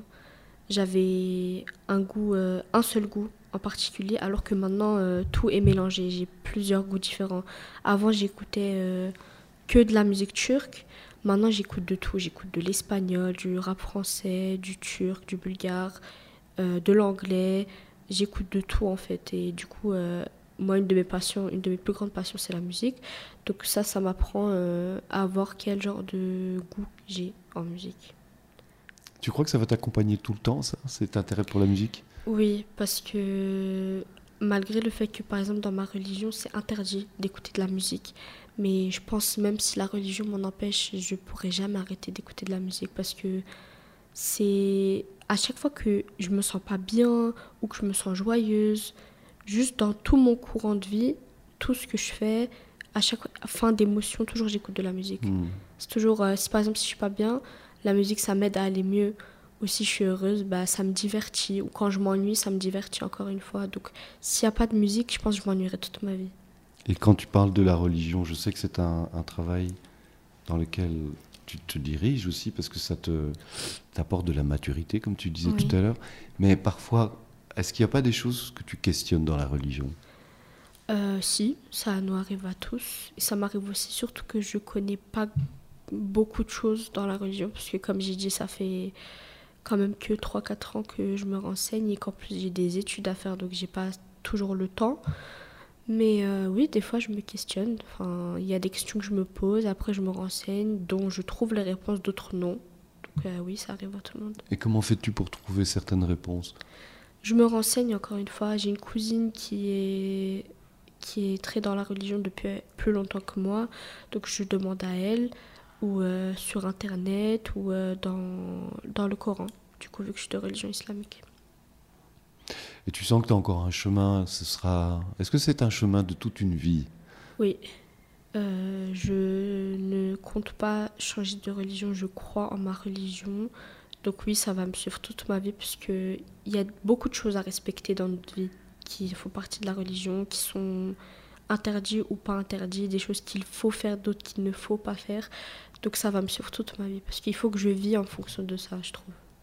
D: J'avais un goût, euh, un seul goût en particulier, alors que maintenant, euh, tout est mélangé. J'ai plusieurs goûts différents. Avant, j'écoutais euh, que de la musique turque. Maintenant, j'écoute de tout. J'écoute de l'espagnol, du rap français, du turc, du bulgare, euh, de l'anglais. J'écoute de tout, en fait. Et du coup, euh, moi, une de mes passions, une de mes plus grandes passions, c'est la musique. Donc ça, ça m'apprend euh, à voir quel genre de goût j'ai en musique.
A: Tu crois que ça va t'accompagner tout le temps, ça, cet intérêt pour la musique ?
D: Oui, parce que malgré le fait que, par exemple, dans ma religion, c'est interdit d'écouter de la musique. Mais je pense même si la religion m'en empêche, je ne pourrai jamais arrêter d'écouter de la musique parce que c'est à chaque fois que je me sens pas bien ou que je me sens joyeuse, juste dans tout mon courant de vie, tout ce que je fais, à chaque fin d'émotion, toujours j'écoute de la musique. Mmh. C'est toujours, euh, si par exemple si je suis pas bien, la musique ça m'aide à aller mieux. Ou si je suis heureuse, bah, ça me divertit. Ou quand je m'ennuie, ça me divertit encore une fois. Donc s'il n'y a pas de musique, je pense que je m'ennuierai toute ma vie.
A: Et quand tu parles de la religion, je sais que c'est un, un travail dans lequel tu te diriges aussi parce que ça te, t'apporte de la maturité, comme tu disais oui. tout à l'heure. Mais parfois, est-ce qu'il n'y a pas des choses que tu questionnes dans la religion ?
D: euh, Si, ça nous arrive à tous. Et ça m'arrive aussi, surtout que je ne connais pas beaucoup de choses dans la religion. Parce que comme j'ai dit, ça fait quand même que trois à quatre ans que je me renseigne et qu'en plus j'ai des études à faire, donc je n'ai pas toujours le temps. Mais euh, oui, des fois, je me questionne. Enfin, il y a des questions que je me pose, après je me renseigne, dont je trouve les réponses, d'autres non. Donc euh, oui, ça arrive à tout le monde.
A: Et comment fais-tu pour trouver certaines réponses ?
D: Je me renseigne encore une fois. J'ai une cousine qui est, qui est très dans la religion depuis plus longtemps que moi. Donc je demande à elle, ou euh, sur Internet, ou euh, dans, dans le Coran, du coup, vu que je suis de religion islamique.
A: Et tu sens que tu as encore un chemin, ce sera... Est-ce que c'est un chemin de toute une vie ?
D: Oui. Euh, je ne compte pas changer de religion, je crois en ma religion. Donc oui, ça va me suivre toute ma vie, puisqu'il y a beaucoup de choses à respecter dans notre vie qui font partie de la religion, qui sont interdites ou pas interdites, des choses qu'il faut faire, d'autres qu'il ne faut pas faire. Donc ça va me suivre toute ma vie, parce qu'il faut que je vis en fonction de ça, je trouve.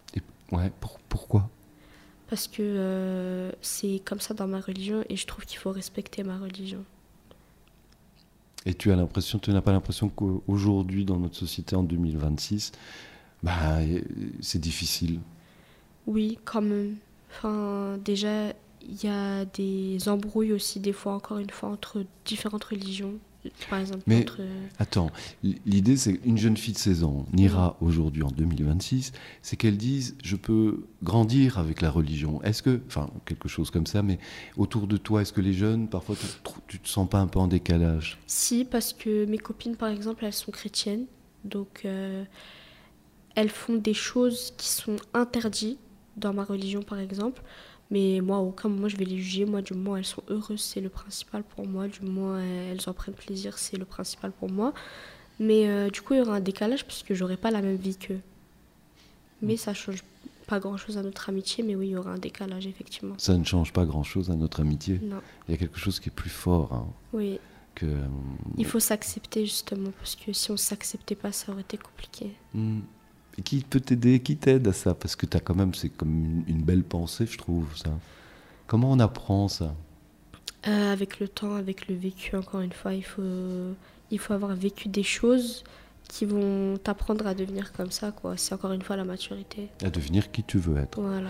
A: Ouais, pour, pourquoi ?
D: Parce que euh, c'est comme ça dans ma religion et je trouve qu'il faut respecter ma religion.
A: Et tu as l'impression, tu n'as pas l'impression qu'aujourd'hui, dans notre société en deux mille vingt-six, bah, c'est difficile ?
D: Oui, quand même. Enfin, déjà, il y a des embrouilles aussi, des fois, encore une fois, entre différentes religions. Par exemple,
A: mais
D: entre...
A: attends, l'idée c'est une jeune fille de seize ans, Nira, aujourd'hui en deux mille vingt-six, c'est qu'elle dise je peux grandir avec la religion. Est-ce que, enfin quelque chose comme ça, mais autour de toi, est-ce que les jeunes, parfois tu, tu te sens pas un peu en décalage ?
D: Si, parce que mes copines par exemple, elles sont chrétiennes, donc euh, elles font des choses qui sont interdites dans ma religion par exemple. Mais moi, à aucun moment, je vais les juger. Moi, du moment, elles sont heureuses, c'est le principal pour moi. Du moment, elles en prennent plaisir, c'est le principal pour moi. Mais euh, du coup, il y aura un décalage parce que j'aurai pas la même vie qu'eux. Mais ça change pas grand-chose à notre amitié. Mais oui, il y aura un décalage, effectivement.
A: Ça ne change pas grand-chose à notre amitié ?
D: Non.
A: Il y a quelque chose qui est plus fort. Hein,
D: oui.
A: Que, euh...
D: Il faut s'accepter, justement. Parce que si on ne s'acceptait pas, ça aurait été compliqué.
A: Mmh. Et qui peut t'aider, qui t'aide à ça ? Parce que t'as quand même, c'est comme une, une belle pensée, je trouve, ça. Comment on apprend ça ?
D: euh, Avec le temps, avec le vécu, encore une fois, il faut, il faut avoir vécu des choses qui vont t'apprendre à devenir comme ça, quoi. C'est encore une fois la maturité.
A: À devenir qui tu veux être.
D: Voilà.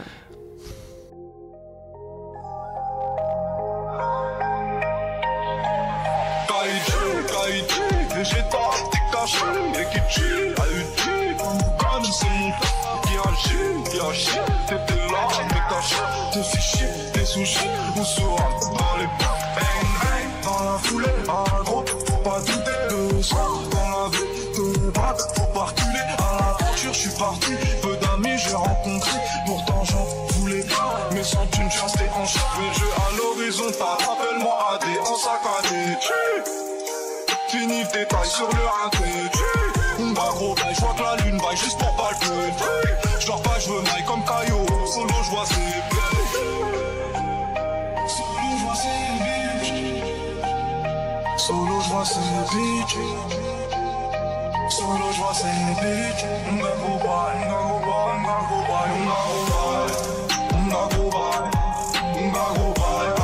J: C'est mon tas qui agit, qui agit. T'étais là, mais t'as chier. T'es fiché, t'es sushi. On sera dans les bang bang. Dans la foulée, à gros, faut pas douter de ça. Dans la vie de braque, faut pas reculer. À l'aventure, je suis parti. Peu d'amis, j'ai rencontré. Pourtant, j'en voulais pas. Mais sans une chance, t'es en chaque jeu à l'horizontale. Rappelle-moi A D en saccadé. Fini le détail sur le rinté. On va gros bail, j'vois que la lune baille juste pour pas le feu. J'dors pas, j'veux maille comme Caillot. Solo j'vois ses bitches. Solo j'vois ses bitches. Solo j'vois ses bitches. Solo j'vois ses bitches. On a gros bail, on a gros bail, on a gros bail, on a gros bail. On a gros bail, on a gros bail.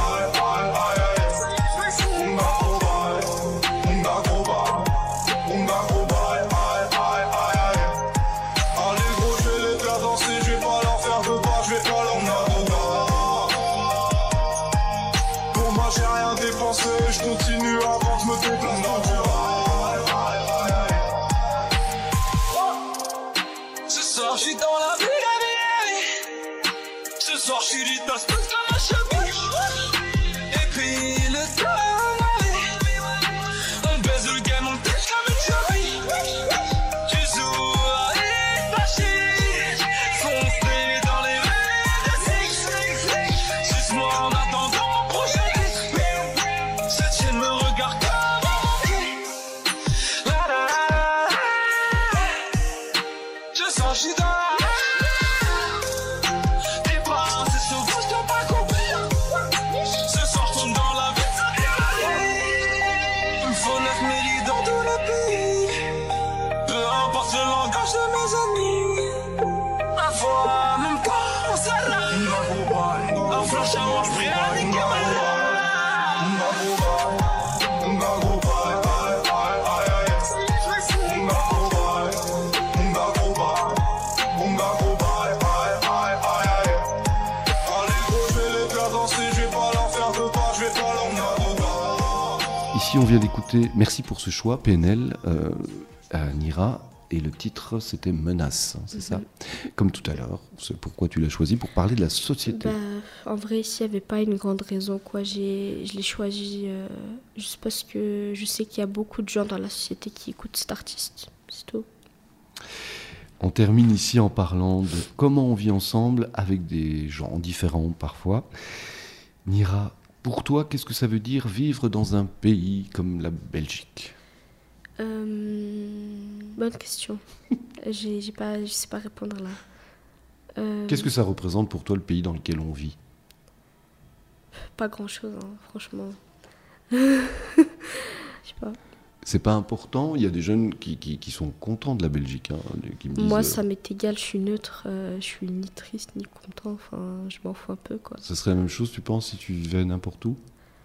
J: Je continue avant de me déplacer. Ce soir je suis dans la ville, ce soir je suis du tasse comme un cheveu. Et puis le temps, on baise le game, on tèche comme une cheville. Tu joues à l'étagie, foncez dans les veines. Juste moi en attendant mon prochain.
A: Ici, on vient d'écouter, merci pour ce choix, P N L, euh, à Nira, et le titre, c'était Menace, c'est mm-hmm. ça ? Comme tout à l'heure, c'est pourquoi tu l'as choisi, pour parler de la société.
D: Bah, en vrai, ici, il n'y avait pas une grande raison, quoi. J'ai, je l'ai choisi euh, juste parce que je sais qu'il y a beaucoup de gens dans la société qui écoutent cet artiste, c'est tout.
A: On termine ici en parlant de comment on vit ensemble avec des gens différents parfois. Nira, pour toi, qu'est-ce que ça veut dire vivre dans un pays comme la Belgique ?
D: euh, Bonne question. j'ai, j'ai pas, je ne sais pas répondre là. Euh,
A: qu'est-ce que ça représente pour toi le pays dans lequel on vit ?
D: Pas grand-chose, hein, franchement. Je sais pas.
A: C'est pas important. Il y a des jeunes qui, qui, qui sont contents de la Belgique. Hein, qui me disent,
D: Moi,
A: euh,
D: ça m'est égal, je suis neutre, euh, je suis ni triste ni content, enfin, je m'en fous un peu, quoi.
A: Ça serait la même chose, tu penses, si tu vivais n'importe où?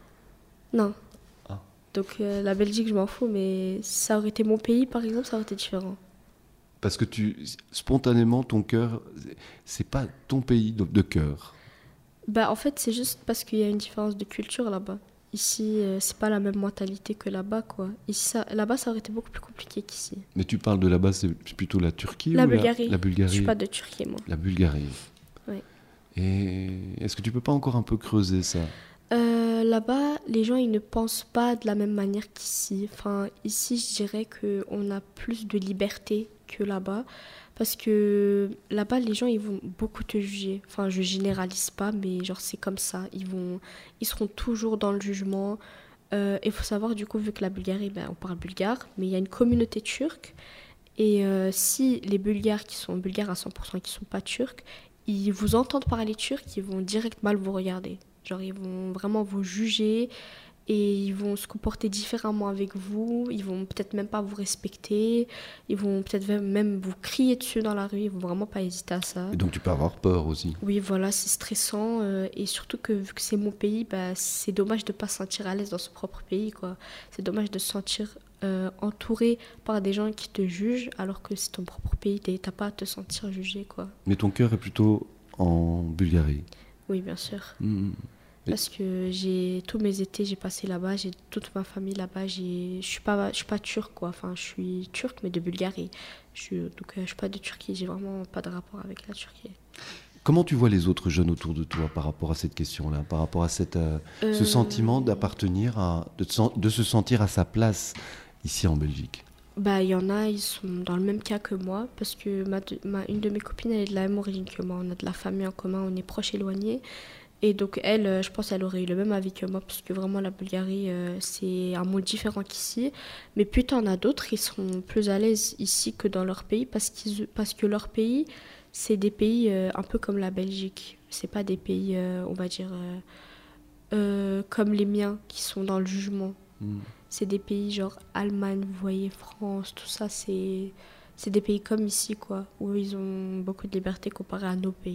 D: Non.
A: Ah.
D: Donc euh, la Belgique, je m'en fous, mais ça aurait été mon pays, par exemple, ça aurait été différent.
A: Parce que tu, spontanément, ton cœur, c'est pas ton pays de, de cœur.
D: Bah, en fait, c'est juste parce qu'il y a une différence de culture là-bas. Ici, euh, c'est pas la même mentalité que là-bas, quoi. Ici, ça, là-bas, ça aurait été beaucoup plus compliqué qu'ici.
A: Mais tu parles de là-bas, c'est plutôt la Turquie
D: La
A: ou
D: Bulgarie.
A: La, la Bulgarie.
D: Je suis pas de Turquie, moi.
A: La Bulgarie.
D: Oui.
A: Et est-ce que tu peux pas encore un peu creuser ça?
D: Euh, là-bas, les gens, ils ne pensent pas de la même manière qu'ici. Enfin, ici, je dirais qu'on a plus de liberté que là-bas. Parce que là-bas, les gens, ils vont beaucoup te juger. Enfin, je généralise pas, mais genre, c'est comme ça. Ils vont, ils seront toujours dans le jugement. Il euh, faut savoir, du coup, vu que la Bulgarie, ben, on parle bulgare, mais il y a une communauté turque. Et euh, si les Bulgares qui sont bulgares à cent pour cent et qui ne sont pas turcs, ils vous entendent parler turc, ils vont direct mal vous regarder. Genre, ils vont vraiment vous juger et ils vont se comporter différemment avec vous. Ils vont peut-être même pas vous respecter. Ils vont peut-être même vous crier dessus dans la rue. Ils vont vraiment pas hésiter à ça.
A: Et donc, tu peux avoir peur aussi.
D: Oui, voilà, c'est stressant. Euh, et surtout que vu que c'est mon pays, bah, c'est dommage de pas se sentir à l'aise dans son propre pays, quoi. C'est dommage de se sentir euh, entouré par des gens qui te jugent alors que c'est ton propre pays. T'as pas à te sentir jugé, quoi.
A: Mais ton cœur est plutôt en Bulgarie.
D: Oui, bien sûr.
A: Mmh.
D: Parce que j'ai tous mes étés, j'ai passé là-bas, j'ai toute ma famille là-bas. Je suis pas, je suis pas turque, quoi. Enfin, je suis turque, mais de Bulgarie. Je suis, donc, euh, je suis pas de Turquie. J'ai vraiment pas de rapport avec la Turquie.
A: Comment tu vois les autres jeunes autour de toi par rapport à cette question-là, par rapport à cette, euh,
D: euh...
A: ce sentiment d'appartenir, à, de, de se sentir à sa place ici en Belgique?
D: Bah, il y en a, ils sont dans le même cas que moi, parce que ma, ma, une de mes copines, elle est de la même origine que moi. On a de la famille en commun, on est proches éloignés. Et donc elle, je pense qu'elle aurait eu le même avis que moi, parce que vraiment la Bulgarie, euh, c'est un monde différent qu'ici. Mais puis t'en as d'autres qui seront plus à l'aise ici que dans leur pays, parce, qu'ils, parce que leur pays, c'est des pays euh, un peu comme la Belgique. C'est pas des pays, euh, on va dire, euh, euh, comme les miens, qui sont dans le jugement. Mmh. C'est des pays genre Allemagne, vous voyez, France, tout ça, c'est, c'est des pays comme ici, quoi, où ils ont beaucoup de liberté comparé à nos pays.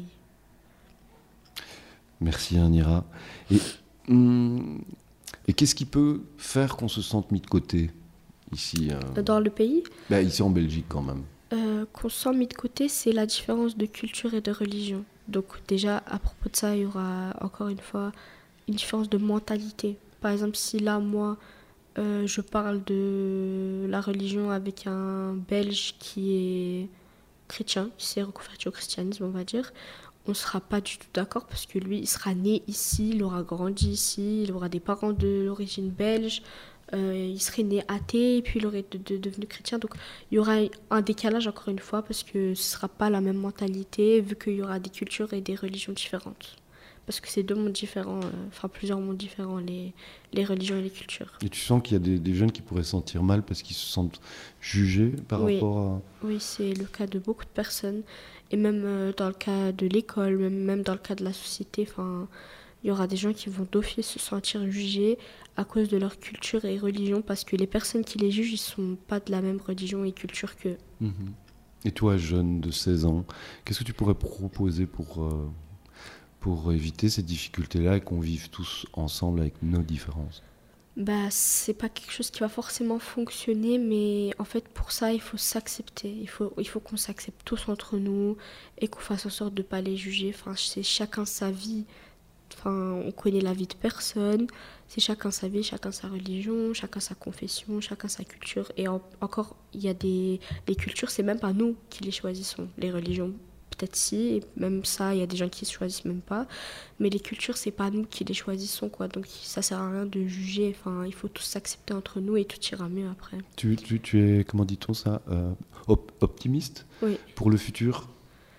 A: Merci, Nira. Et, hum, et qu'est-ce qui peut faire qu'on se sente mis de côté ici euh...
D: Dans le pays
A: bah, ici en Belgique, quand même.
D: Euh, qu'on se sent mis de côté, c'est la différence de culture et de religion. Donc déjà, à propos de ça, il y aura encore une fois une différence de mentalité. Par exemple, si là, moi, euh, je parle de la religion avec un Belge qui est chrétien, qui s'est reconverti au christianisme, on va dire, on ne sera pas du tout d'accord parce que lui, il sera né ici, il aura grandi ici, il aura des parents de l'origine belge, euh, il serait né athée et puis il aurait de, de, devenu chrétien. Donc il y aura un décalage encore une fois parce que ce ne sera pas la même mentalité vu qu'il y aura des cultures et des religions différentes. Parce que c'est deux mondes différents, euh, enfin plusieurs mondes différents, les, les religions et les cultures.
A: Et tu sens qu'il y a des, des jeunes qui pourraient se sentir mal parce qu'ils se sentent jugés par
D: oui.
A: rapport à...
D: Oui, c'est le cas de beaucoup de personnes. Et même euh, dans le cas de l'école, même, même dans le cas de la société, il y aura des gens qui vont d'office se sentir jugés à cause de leur culture et religion parce que les personnes qui les jugent, ils ne sont pas de la même religion et culture qu'eux.
A: Mmh. Et toi, jeune de seize ans, qu'est-ce que tu pourrais proposer pour... Euh... pour éviter ces difficultés-là et qu'on vive tous ensemble avec nos différences?
D: Bah, c'est pas quelque chose qui va forcément fonctionner, mais en fait, pour ça, il faut s'accepter. Il faut, il faut qu'on s'accepte tous entre nous et qu'on fasse en sorte de ne pas les juger. Enfin, c'est chacun sa vie. Enfin, on connaît la vie de personne. C'est chacun sa vie, chacun sa religion, chacun sa confession, chacun sa culture. Et en, encore, il y a des... Les cultures, c'est même pas nous qui les choisissons. Les religions, peut-être si, et même ça, il y a des gens qui ne choisissent même pas. Mais les cultures, c'est pas nous qui les choisissons, quoi. Donc ça sert à rien de juger. Enfin, il faut tous s'accepter entre nous et tout ira mieux après.
A: Tu, tu, tu es, comment dit-on ça, euh, op- optimiste
D: oui.
A: pour le futur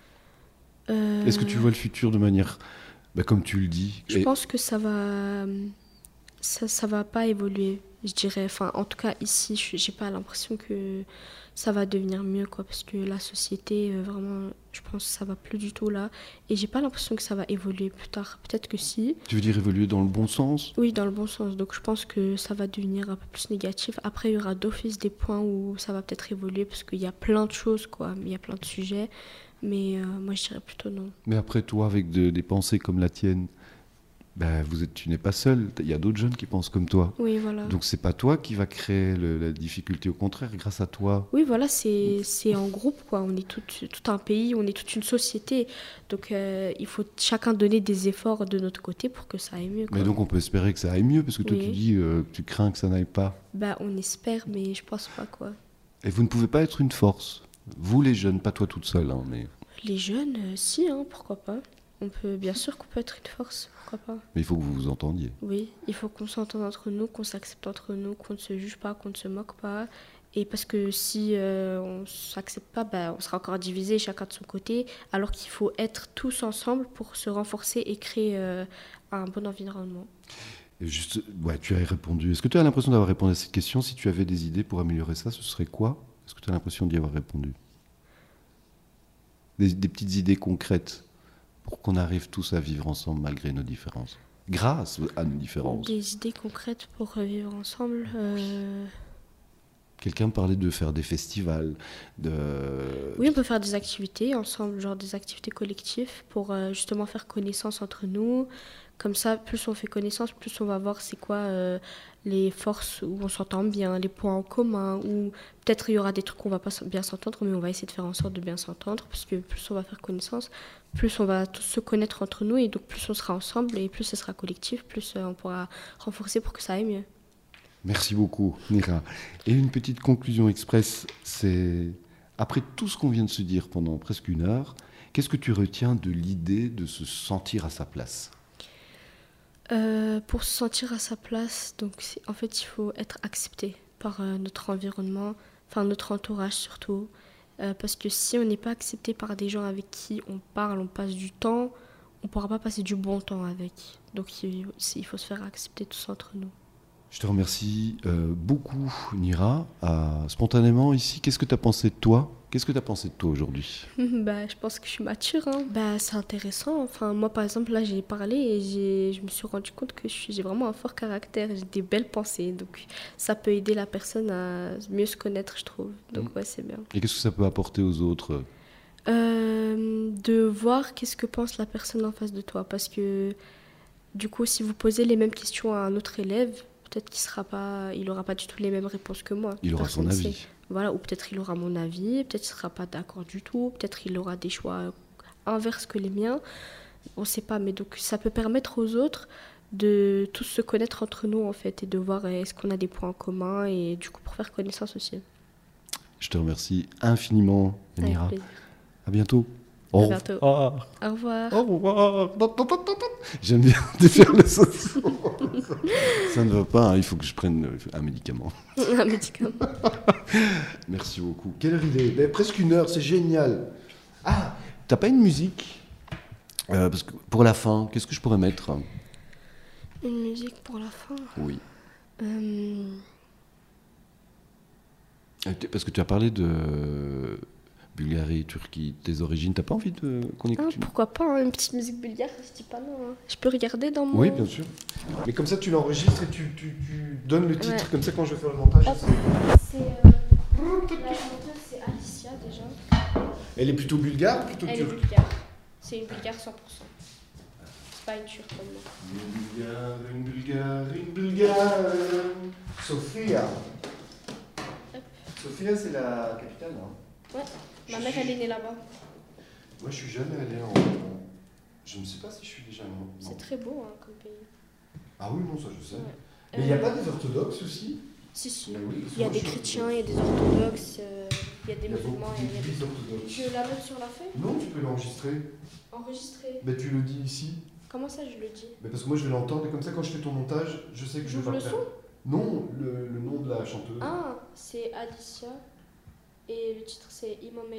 D: euh...
A: Est-ce que tu vois le futur de manière, bah, comme tu le dis
D: Je
A: et...
D: pense que ça va... ça ça va pas évoluer, je dirais. Enfin, en tout cas, ici, je- j'ai pas l'impression que ça va devenir mieux, quoi, parce que la société, euh, vraiment, je pense que ça va plus du tout là. Et j'ai pas l'impression que ça va évoluer plus tard. Peut-être que si.
A: Tu veux dire évoluer dans le bon sens?
D: Oui, dans le bon sens. Donc, je pense que ça va devenir un peu plus négatif. Après, il y aura d'office des points où ça va peut-être évoluer, parce qu'il y a plein de choses, quoi. Il y a plein de sujets. Mais euh, moi, je dirais plutôt non.
A: Mais après, toi, avec de- des pensées comme la tienne, ben, vous êtes, tu n'es pas seul. Il y a d'autres jeunes qui pensent comme toi.
D: Oui, voilà.
A: Donc, c'est pas toi qui va créer le- la difficulté. Au contraire, grâce à toi.
D: Oui, voilà, c'est c'est en groupe, quoi. On est tout, tout un pays, on est toute une société. Donc, euh, il faut chacun donner des efforts de notre côté pour que ça aille mieux, quoi.
A: Mais donc, on peut espérer que ça aille mieux, parce que toi,
D: Oui.
A: tu dis euh, que tu crains que ça n'aille pas.
D: Bah, on espère, mais je pense pas, quoi.
A: Et vous ne pouvez pas être une force. Vous, les jeunes, pas toi toute seule, hein, mais...
D: Les jeunes, euh, si, hein, pourquoi pas. On peut, bien sûr qu'on peut être une force, pourquoi pas.
A: mais il faut que vous vous entendiez.
D: Oui, il faut qu'on s'entende entre nous, qu'on s'accepte entre nous, qu'on ne se juge pas, qu'on ne se moque pas. Et parce que si euh, on ne s'accepte pas, bah, on sera encore divisés, chacun de son côté, alors qu'il faut être tous ensemble pour se renforcer et créer euh, un bon environnement.
A: Et juste, ouais, tu as répondu. Est-ce que tu as l'impression d'avoir répondu à cette question? Si tu avais des idées pour améliorer ça, ce serait quoi? Est-ce que tu as l'impression d'y avoir répondu? Des, des petites idées concrètes pour qu'on arrive tous à vivre ensemble malgré nos différences. Grâce à nos différences.
D: Des idées concrètes pour euh, vivre ensemble euh...
A: Quelqu'un parlait de faire des festivals, de...
D: Oui, on peut faire des activités ensemble, genre des activités collectives pour euh, justement faire connaissance entre nous. Comme ça, plus on fait connaissance, plus on va voir c'est quoi euh, les forces où on s'entend bien, les points en commun, ou peut-être il y aura des trucs où on va pas bien s'entendre, mais on va essayer de faire en sorte de bien s'entendre, parce que plus on va faire connaissance, plus on va tous se connaître entre nous, et donc plus on sera ensemble, et plus ce sera collectif, plus euh, on pourra renforcer pour que ça aille mieux.
A: Merci beaucoup, Nira. Et une petite conclusion express, c'est, après tout ce qu'on vient de se dire pendant presque une heure, qu'est-ce que tu retiens de l'idée de se sentir à sa place ?
D: Euh, pour se sentir à sa place, donc c'est- en fait, il faut être accepté par euh, notre environnement, enfin notre entourage surtout. Euh, parce que si on n'est pas accepté par des gens avec qui on parle, on passe du temps, on ne pourra pas passer du bon temps avec. Donc il, c'est- il faut se faire accepter tous entre nous.
A: Je te remercie euh, beaucoup, Nira. Ah, spontanément, ici, qu'est-ce que tu as pensé de toi ? Qu'est-ce que tu as pensé de toi aujourd'hui ?
D: Bah, je pense que je suis mature. Hein. Bah, c'est intéressant. Enfin, moi, par exemple, là, j'ai parlé et j'ai, je me suis rendu compte que je suis- j'ai vraiment un fort caractère. J'ai des belles pensées. Donc, ça peut aider la personne à mieux se connaître, je trouve. Donc, ouais, c'est bien.
A: Et qu'est-ce que ça peut apporter aux autres ?
D: Euh, de voir qu'est-ce que pense la personne en face de toi. Parce que, du coup, si vous posez les mêmes questions à un autre élève, peut-être qu'il sera pas, il n'aura pas du tout les mêmes réponses que moi.
A: Il aura son
D: Personne
A: avis.
D: sait. Voilà, ou peut-être il aura mon avis, peut-être il ne sera pas d'accord du tout, peut-être il aura des choix inverses que les miens. On ne sait pas, mais donc ça peut permettre aux autres de tous se connaître entre nous en fait et de voir est-ce qu'on a des points en commun et du coup pour faire connaissance aussi.
A: Je te remercie infiniment,
D: Avec
A: Nira.
D: plaisir.
A: À bientôt.
D: À
A: Au
D: bientôt.
A: revoir.
D: Au revoir.
A: Au revoir. J'aime bien de faire le saut. Ça ne va pas, hein, il faut que je prenne un médicament.
D: Un médicament.
A: Merci beaucoup. Quelle heure il est ? Ben, presque une heure, c'est génial. Ah, t'as pas une musique Euh, parce que pour la fin, qu'est-ce que je pourrais mettre ?
D: Une musique pour la fin.
A: Oui.
D: Euh,
A: Euh, tu- Parce que tu as parlé de Bulgarie, Turquie, tes origines. T'as pas envie de qu'on
D: ah,
A: écoute une...
D: pourquoi pas, hein, une petite musique bulgare, je dis pas non. Hein. Je peux regarder dans mon...
A: Oui, bien sûr. Mais comme ça, tu l'enregistres et tu, tu, tu donnes le titre.
D: Ouais.
A: Comme ça, quand je vais faire le montage,
D: Hop.
A: je sais.
D: C'est, euh, la chanteuse, c'est Alicia déjà.
A: Elle est plutôt bulgare ou plutôt
D: Elle est
A: turque ?
D: bulgare. C'est une bulgare cent pour cent. C'est pas une turque comme moi.
A: Une bulgare, une bulgare, une bulgare. Sofia.
D: Hop.
A: Sofia, c'est la capitale, non ?
D: Ouais, ma
A: Je
D: mère
A: suis-
D: elle est née là-bas.
A: Moi, je suis jamais allé en. Je ne sais pas si je suis déjà allé en.
D: C'est très beau hein, comme pays.
A: Ah oui, non, ça je sais.
D: Ouais.
A: Mais il n'y a
D: Euh,
A: pas des orthodoxes aussi ?
D: Si, si.
A: Mais oui,
D: Il y a
A: moi,
D: des
A: je-
D: chrétiens, il y a des orthodoxes, euh, il y a des
A: Il y a beaucoup
D: musulmans, il y a
A: d'églises
D: des...
A: orthodoxes.
D: Je la mets sur la feuille.
A: Non, tu peux l'enregistrer.
D: Enregistrer.
A: Mais tu le dis ici.
D: Comment ça je le dis?
A: Mais parce que moi je vais l'entendre et comme ça quand je fais ton montage, je sais que je
D: J'ouvre
A: vais
D: le
A: pas
D: son?
A: perdre. Non, le, le nom de la chanteuse.
D: Ah, c'est Alicia. Et le titre c'est Imam